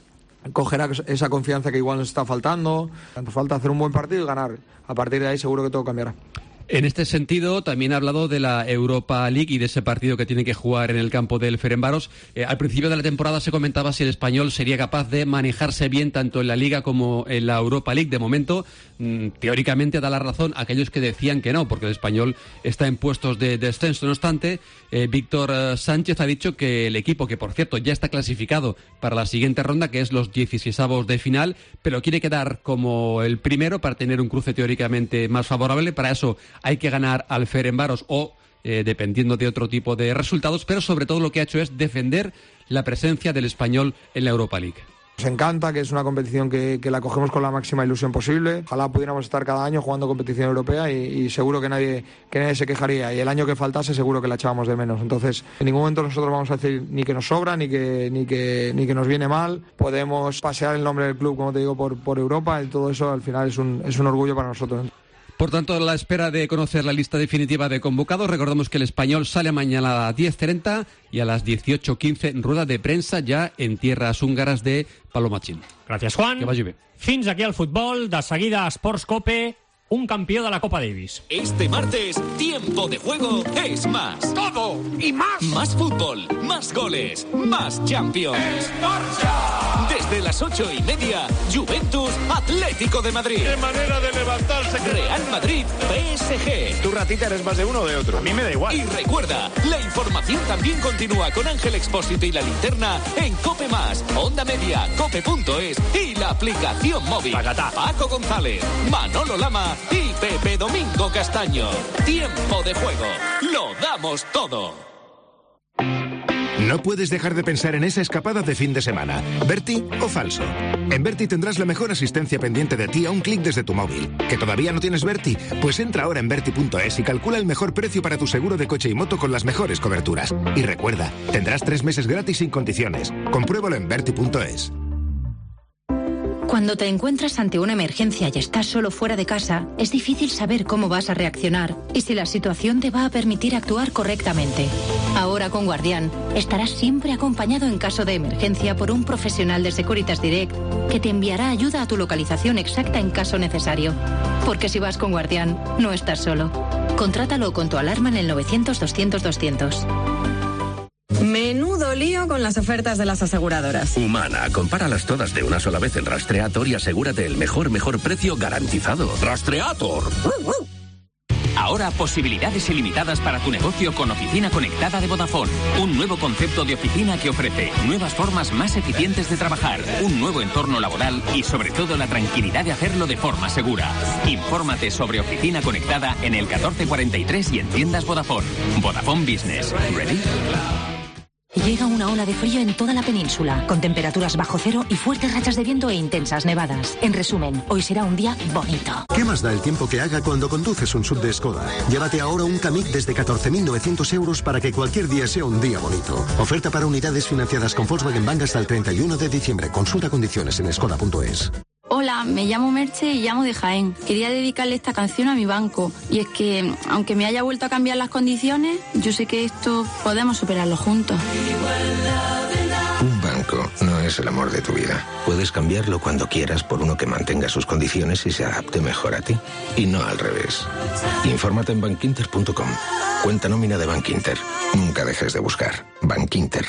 cogerá esa confianza que igual nos está faltando. Nos falta hacer un buen partido y ganar. A partir de ahí seguro que todo cambiará.
En este sentido, también ha hablado de la Europa League y de ese partido que tiene que jugar en el campo del Ferencváros. Al principio de la temporada se comentaba si el Español sería capaz de manejarse bien tanto en la Liga como en la Europa League. De momento, teóricamente da la razón a aquellos que decían que no, porque el Español está en puestos de descenso. No obstante, Víctor Sánchez ha dicho que el equipo, que por cierto ya está clasificado para la siguiente ronda, que es los 16avos de final, pero quiere quedar como el primero para tener un cruce teóricamente más favorable. Para eso hay que ganar al Ferencváros o dependiendo de otro tipo de resultados, pero sobre todo lo que ha hecho es defender la presencia del Español en la Europa League.
Nos encanta, que es una competición que la cogemos con la máxima ilusión posible. Ojalá pudiéramos estar cada año jugando competición europea y seguro que nadie se quejaría. Y el año que faltase seguro que la echábamos de menos. Entonces, en ningún momento nosotros vamos a decir ni que nos sobra ni que nos viene mal. Podemos pasear el nombre del club, como te digo, por Europa, y todo eso al final es un orgullo para nosotros.
Por tanto, a la espera de conocer la lista definitiva de convocados, recordamos que el Español sale mañana a las 10:30 y a las 18:15 rueda de prensa ya en tierras húngaras de Palomachín.
Gràcies, Juan.
Que vagi bé.
Fins aquí el futbol. De seguida, Sports Cope, un campió de la Copa Davis.
Este martes, tiempo de juego es más. ¡Todo! ¡Y más! Más fútbol, más goles, más Champions. ¡En marcha! Desde las 8:30, Juventus Atlético de Madrid.
¡Qué manera de levantarse!
Real Madrid PSG.
¿Tu ratita eres más de uno o de otro? A mí me da igual.
Y recuerda, la información también continúa con Ángel Expósito y La Linterna en Cope Más, Onda Media, Cope.es y la aplicación móvil.
Pagata.
Paco González, Manolo Lama y Pepe Domingo Castaño. Tiempo de juego. Lo damos todo.
No puedes dejar de pensar en esa escapada de fin de semana. ¿Berti o falso? En Berti tendrás la mejor asistencia pendiente de ti a un clic desde tu móvil. ¿Que todavía no tienes Berti? Pues entra ahora en Berti.es y calcula el mejor precio para tu seguro de coche y moto con las mejores coberturas. Y recuerda, tendrás 3 meses gratis sin condiciones. Compruébalo en Berti.es.
Cuando te encuentras ante una emergencia y estás solo fuera de casa, es difícil saber cómo vas a reaccionar y si la situación te va a permitir actuar correctamente. Ahora con Guardián, estarás siempre acompañado en caso de emergencia por un profesional de Securitas Direct que te enviará ayuda a tu localización exacta en caso necesario. Porque si vas con Guardián, no estás solo. Contrátalo con tu alarma en el 900-200-200.
Menudo lío con las ofertas de las aseguradoras.
Humana, compáralas todas de una sola vez en Rastreator y asegúrate el mejor precio garantizado. ¡Rastreator! Ahora posibilidades ilimitadas para tu negocio con Oficina Conectada de Vodafone. Un nuevo concepto de oficina que ofrece nuevas formas más eficientes de trabajar, un nuevo entorno laboral y sobre todo la tranquilidad de hacerlo de forma segura. Infórmate sobre Oficina Conectada en el 1443 y en tiendas Vodafone. Vodafone Business. ¿Ready?
Llega una ola de frío en toda la península, con temperaturas bajo cero y fuertes rachas de viento e intensas nevadas. En resumen, hoy será un día bonito.
¿Qué más da el tiempo que haga cuando conduces un SUV de Skoda? Llévate ahora un Kamiq desde 14.900 euros para que cualquier día sea un día bonito. Oferta para unidades financiadas con Volkswagen Bank hasta el 31 de diciembre. Consulta condiciones en skoda.es.
Hola, me llamo Merche y llamo de Jaén. Quería dedicarle esta canción a mi banco. Y es que, aunque me haya vuelto a cambiar las condiciones, yo sé que esto podemos superarlo juntos.
Un banco no es el amor de tu vida. Puedes cambiarlo cuando quieras por uno que mantenga sus condiciones y se adapte mejor a ti. Y no al revés. Infórmate en bankinter.com. Cuenta nómina de Bankinter. Nunca dejes de buscar. Bankinter.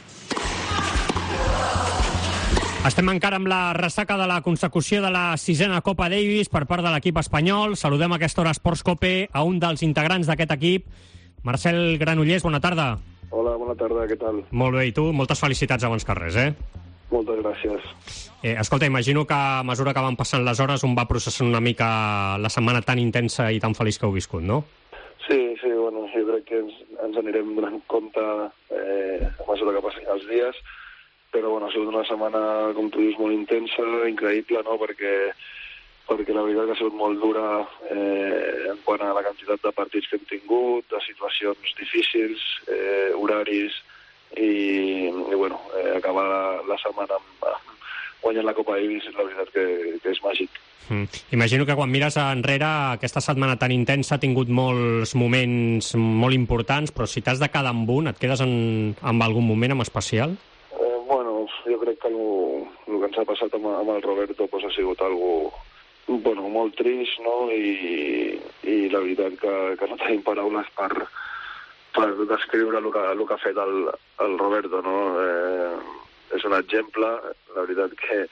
Estem encara amb la ressaca de la consecució de la 6a Copa Davis per part de l'equip espanyol. Saludem a aquesta hora a Sports Cope a un dels integrants d'aquest equip, Marcel Granollers, bona tarda.
Hola, bona tarda, què tal?
Molt bé, i tu? Moltes felicitats abans que res,
Moltes gràcies.
Escolta, imagino que a mesura que van passant les hores un va processant una mica la setmana tan intensa i tan feliç que heu viscut, no?
Sí, bueno, jo crec que ens anirem donant compte a mesura que passin els dies, però bueno, ha sigut una setmana, com tu dius, molt intensa, increïble, no?, perquè perquè la veritat que ha sigut molt dura en quant a la quantitat de partits que hem tingut, de situacions difícils, horaris, i bueno, acabar la setmana guanyant la Copa Davis, la veritat que és màgic.
Imagino que quan mires enrere aquesta setmana tan intensa ha tingut molts moments molt importants, però si t'has de quedar amb un, et quedes amb algun moment en especial?
Bueno, jo crec que el que ens ha passat amb el Roberto pues, ha sigut algo molt trist, no? I la veritat que no tenim paraules per descriure el que ha fet el Roberto, no? És un exemple, la veritat que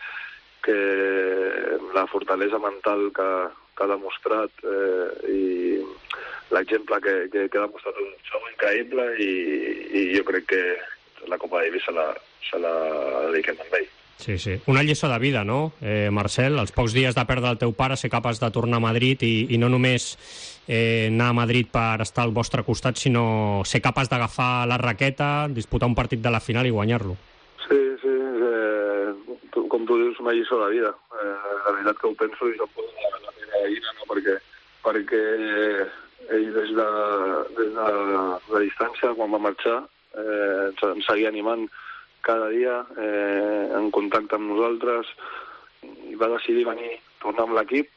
la fortalesa mental que ha demostrat i l'exemple que ha demostrat és increïble i jo crec que la Copa Davis se la dediquem a ell.
Sí. Una lliçó de vida, no, Marcel? Els pocs dies de perdre el teu pare, ser capaç de tornar a Madrid i no només anar a Madrid per estar al vostre costat, sinó ser capaç d'agafar la raqueta, disputar un partit de la final i guanyar-lo.
Sí, com tu dius, una lliçó de vida. La veritat que ho penso i em poso la meva veïna, no? perquè ell des de la distància, quan va marxar, ens seguia animant cada dia, en contacte amb nosaltres, i va decidir venir, tornar amb l'equip,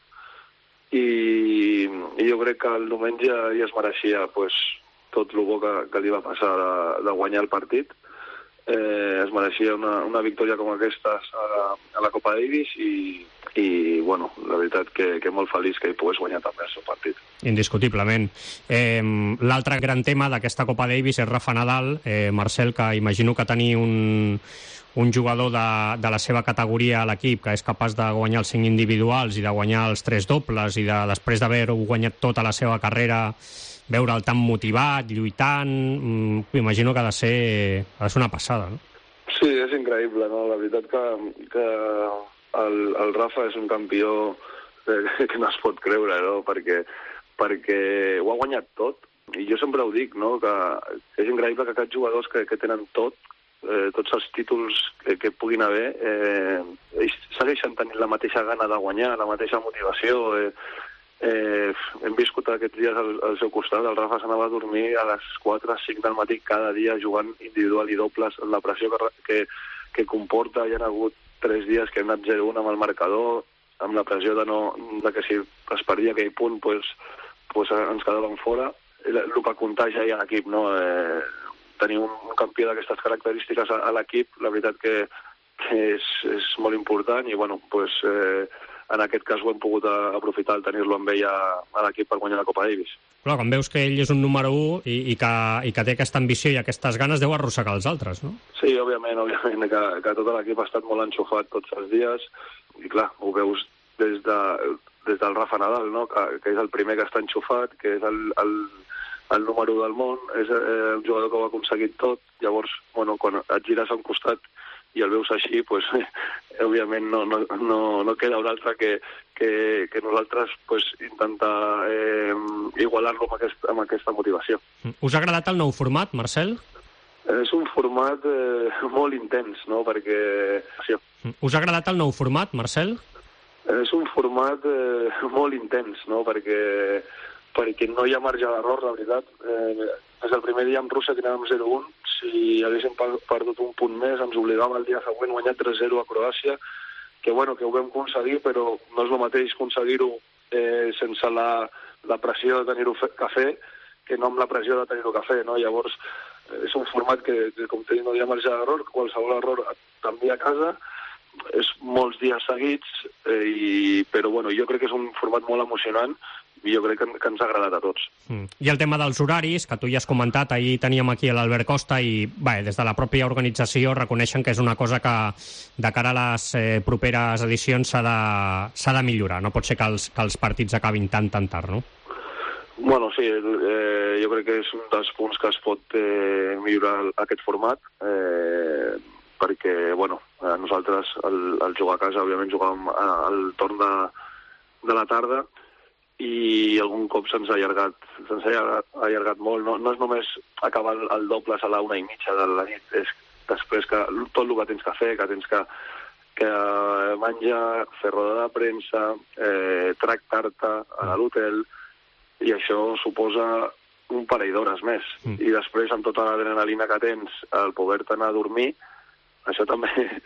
i jo crec que el diumenge ja es mereixia tot el bo que li va passar de guanyar el partit. Es mereixia una victòria com aquesta a la Copa Davis i bueno, la veritat que molt feliç que hi pogués guanyar també el seu partit.
Indiscutiblement. L'altre gran tema d'aquesta Copa Davis és Rafa Nadal. Marcel, que imagino que tenir un jugador de la seva categoria a l'equip que és capaç de guanyar els 5 individuals i de guanyar els 3 dobles i després d'haver-ho guanyat tota la seva carrera, veure'l tan motivat, lluitant, imagino que ha de ser una passada, no?
Sí, és increïble, no? La veritat que el Rafa és un campió que no es pot creure, no? Perquè ho ha guanyat tot, i jo sempre ho dic, no? Que és increïble que aquests jugadors que tenen tots els títols que puguin haver, ells segueixen tenint la mateixa gana de guanyar, la mateixa motivació. Hem viscut aquests dies al seu costat. El Rafa s'anava a dormir a les 4 o 5 del matí cada dia jugant individual i dobles, amb la pressió que comporta. Hi ha hagut 3 dies que hem anat 0-1 amb el marcador, amb la pressió de que si es perdia aquell punt pues ens quedàvem fora. El que contagia ja l'equip, no? Tenir un campió d'aquestes característiques a l'equip, la veritat que és molt important i bueno, en aquest cas ho hem pogut aprofitar el tenir-lo amb ell a l'equip per guanyar la Copa Davis.
Clar, quan veus que ell és un número 1 i que té aquesta ambició i aquestes ganes, deu arrossegar els altres, no?
Sí, òbviament que tot l'equip ha estat molt enxufat tots els dies i clar, ho veus des del Rafa Nadal, no? Que és el primer que està enxufat, que és el número 1 del món, és un jugador que ho ha aconseguit tot. Llavors, bueno, quan et gires a un costat i el veus així, pues, òbviament no queda un altre que nosaltres intentar igualar-lo amb aquesta motivació.
Us ha agradat el nou format, Marcel?
És un format molt intens, no? Perquè...
Us ha agradat el nou format, Marcel?
És un format molt intens, no? Perquè no hi ha marge d'error, la veritat. Des del primer dia amb Rússia teníem 0-1. Si haguéssim perdut un punt més, ens obligava el dia següent guanyar 3-0 a Croàcia, que ho vam aconseguir, però no és el mateix aconseguir-ho sense la pressió de tenir-ho que fer que no amb la pressió de tenir-ho que fer, no? Llavors, és un format que com te dic, no hi ha marge d'error, qualsevol error t'envia a casa, és molts dies seguits, però bueno, jo crec que és un format molt emocionant i jo crec que ens ha agradat a tots.
I el tema dels horaris, que tu ja has comentat, ahir teníem aquí l'Albert Costa i des de la pròpia organització reconeixen que és una cosa que de cara a les properes edicions s'ha de millorar. No pot ser que els partits acabin tan tard, no?
Bueno, sí, jo crec que és un dels punts que es pot millorar aquest format, perquè, bueno, nosaltres al jugar a casa, òbviament, jugàvem al torn de la tarda, i algun cop se'ns ha allargat molt. No és només acabar el dobles a la 1:30 de la nit, és després que tot el que tens que fer, que tens que que menjar, fer roda de premsa, tractar-te a l'hotel, i això suposa un parell d'hores més. I després, amb tota l'adrenalina que tens, el poder-te anar a dormir, això també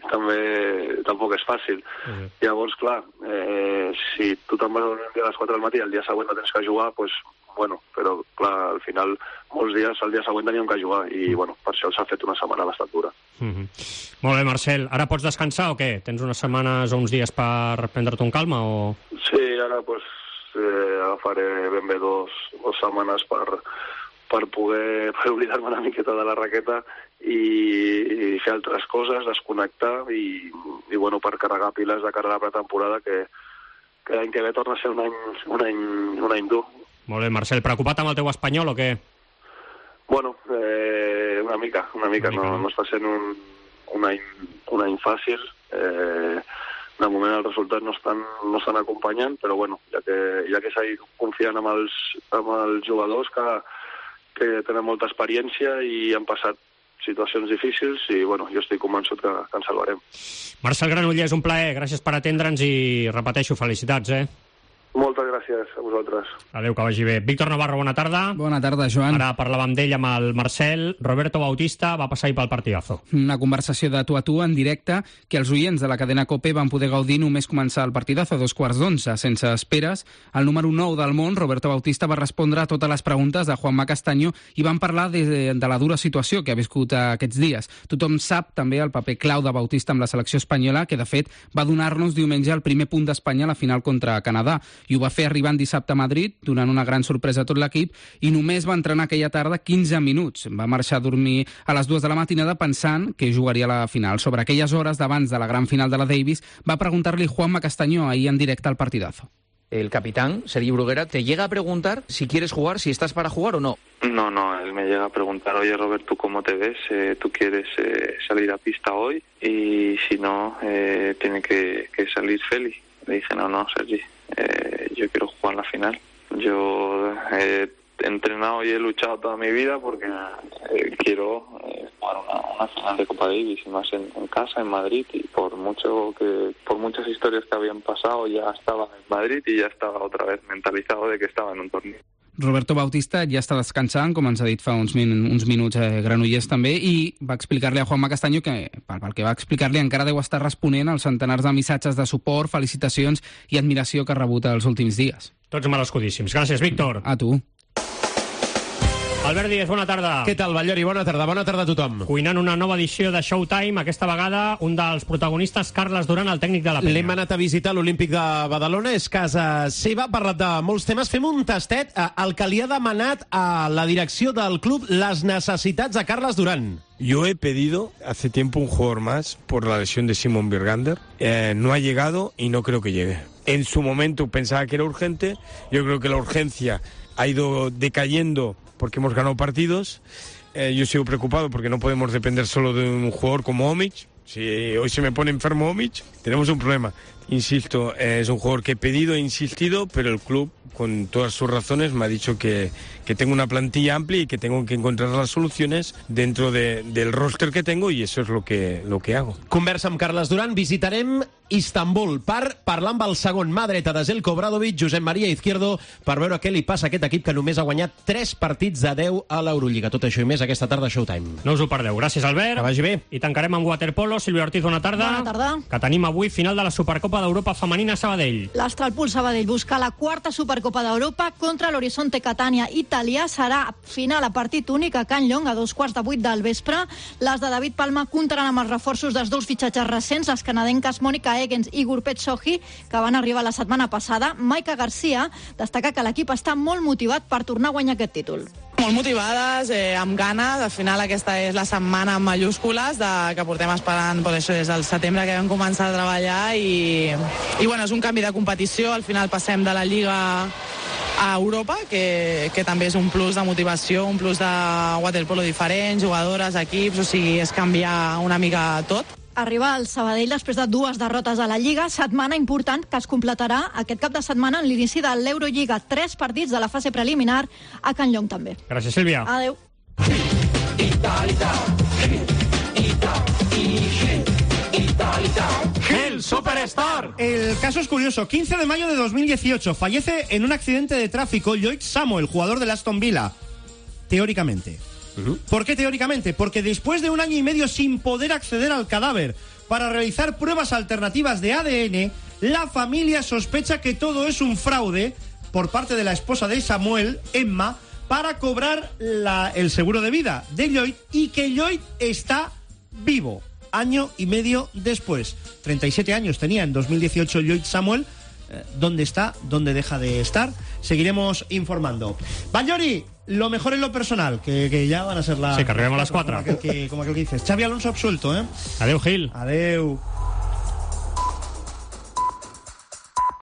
tampoc és fàcil. Llavors, clar, si tu te'n vas a dormir a les 4 del matí i el dia següent no tens que jugar, doncs, bueno, però clar, al final molts dies el dia següent teníem que jugar i bueno, per això s'ha fet una setmana bastant dura.
Molt bé, Marcel. Ara pots descansar o què? Tens unes setmanes o uns dies per prendre-t'ho amb calma o...?
Sí, ara agafaré ben bé dos setmanes per poder oblidar-me una miqueta de la raqueta i fer altres coses, desconnectar i bueno, per carregar piles de cara a la pretemporada que l'any que ve torna a ser un any dur.
Molt bé, Marcel. Preocupat amb el teu espanyol o què?
Bueno, una mica. No està sent un any fàcil. De moment els resultats no estan acompanyant, però bueno, ja que s'ha ido confiant amb els jugadors que tenen molta experiència i han passat situacions difícils i bueno, jo estic convençut que ens salvarem.
Marcel Granollers, un plaer. Gràcies per atendre'ns i repeteixo, felicitats,
Moltes gràcies a vosaltres.
Adéu, que vagi bé. Víctor Navarro, bona tarda.
Bona tarda, Joan.
Ara parlàvem d'ell amb el Marcel. Roberto Bautista va passar ahir pel partidazo.
Una conversació de tu a tu en directe que els oients de la cadena COPE van poder gaudir només començar el partidazo a 11:15, sense esperes. El número 9 del món, Roberto Bautista, va respondre a totes les preguntes de Juanma Castaño i van parlar de la dura situació que ha viscut aquests dies. Tothom sap també el paper clau de Bautista amb la selecció espanyola, que de fet va donar-nos diumenge el primer punt d'Espanya a la final contra Canadà. I ho va fer arribant dissabte a Madrid, donant una gran sorpresa a tot l'equip, i només va entrenar aquella tarda 15 minuts. Va marxar a dormir a les 2 de la matinada pensant que jugaria a la final. Sobre aquelles hores d'abans de la gran final de la Davis, va preguntar-li Juanma Castaño ahir en directe al partidazo.
El capitán, Sergi Bruguera, te llega a preguntar si quieres jugar, si estás para jugar o no.
No, él me llega a preguntar, oye Robert, ¿tú cómo te ves? ¿Tú quieres salir a pista hoy? Y si no, tiene que salir Feli. Le dije, no, Sergi, yo quiero jugar la final. Yo he entrenado y he luchado toda mi vida porque quiero jugar una final de Copa Davis, y más en casa, en Madrid, y por muchas historias que habían pasado ya estaba en Madrid y ya estaba otra vez mentalizado de que estaba en un torneo.
Roberto Bautista ja està descansant, com ens ha dit fa uns minuts Granollers també, i va explicar-li a Juanma Castaño que, pel que va explicar-li, encara deu estar responent als centenars de missatges de suport, felicitacions i admiració que ha rebut els últims dies.
Tots merescudíssims. Gràcies, Víctor.
A tu.
Albert Díez, bona tarda.
Què tal, Ballori? Bona tarda a tothom.
Cuinant una nova edició de Showtime, aquesta vegada un dels protagonistes, Carles Duran, el tècnic de la Penya.
L'hem anat a visitar l'Olímpic de Badalona, és casa seva, ha parlat de molts temes. Fem un tastet al que li ha demanat a la direcció del club les necessitats de Carles Duran.
Yo he pedido hace tiempo un jugador más por la lesión de Simon Birgander. No ha llegado y no creo que llegue. En su momento pensaba que era urgente. Yo creo que la urgencia ha ido decayendo porque hemos ganado partidos. Yo sigo preocupado porque no podemos depender solo de un jugador como Omic. Si hoy se me pone enfermo Omic, tenemos un problema. Insisto, es un jugador que he pedido, he insistido, pero el club, con todas sus razones, me ha dicho que tengo una plantilla amplia y que tengo que encontrar las soluciones dentro del roster que tengo, y eso es lo que hago.
Conversa amb Carles Duran. Visitarem Istanbul per parlar amb el segon mà dreta de Željko Obradović, Josep Maria Izquierdo, per veure què li passa a aquest equip que només ha guanyat 3 partits de 10 a l'Eurolliga. Tot això i més aquesta tarda a Showtime.
No us ho perdeu. Gràcies, Albert.
Que vagi bé.
I tancarem amb waterpolo. Sílvia Ortiz, bona tarda.
Bona tarda.
Que tenim avui final de la Supercopa d'Europa femenina a Sabadell.
L'Astralpool Sabadell busca la quarta Supercopa d'Europa contra l'Horizonte Catània italià. Serà final a partit únic a Can Llong a 7:15 del vespre. Les de David Palma comptaran amb els reforços dels dos fitxatges recents, les canadenques Mònica Egens i Gurpet Sohi, que van arribar la setmana passada. Maica Garcia destaca que l'equip està molt motivat per tornar a guanyar aquest títol.
Molt motivades, amb ganes. Al final aquesta és la setmana amb majúscules que portem esperant això des del setembre que vam començar a treballar i bueno, és un canvi de competició. Al final passem de la Lliga a Europa, que també és un plus de motivació, un plus de waterpolo diferent, jugadores, equips, o sigui, és canviar una mica tot.
Arriba al Sabadell després de 2 derrotes a la Lliga, setmana important que es completarà aquest cap de setmana en l'inici de l'Eurolliga. 3 partits de la fase preliminar a Can Llong també.
Gràcies, Sílvia.
Adéu.
Hey! Superstore.
El caso es curioso. 15 de mayo de 2018 fallece en un accidente de tráfico Lloyd Samuel, jugador del Aston Villa. Teóricamente. ¿Por qué teóricamente? Porque después de 1 año y medio sin poder acceder al cadáver para realizar pruebas alternativas de ADN, la familia sospecha que todo es un fraude por parte de la esposa de Samuel, Emma, para cobrar el seguro de vida de Lloyd, y que Lloyd está vivo. Año y medio después. 37 años tenía en 2018 Lloyd Samuel. ¿Dónde está? ¿Dónde deja de estar? Seguiremos informando. Vallori, lo mejor en lo personal, que ya van a ser las...
Sí, que arribem a les 4.
Como aquel que dices. Xavi Alonso absuelto, ¿eh?
Adeu, Gil.
Adeu.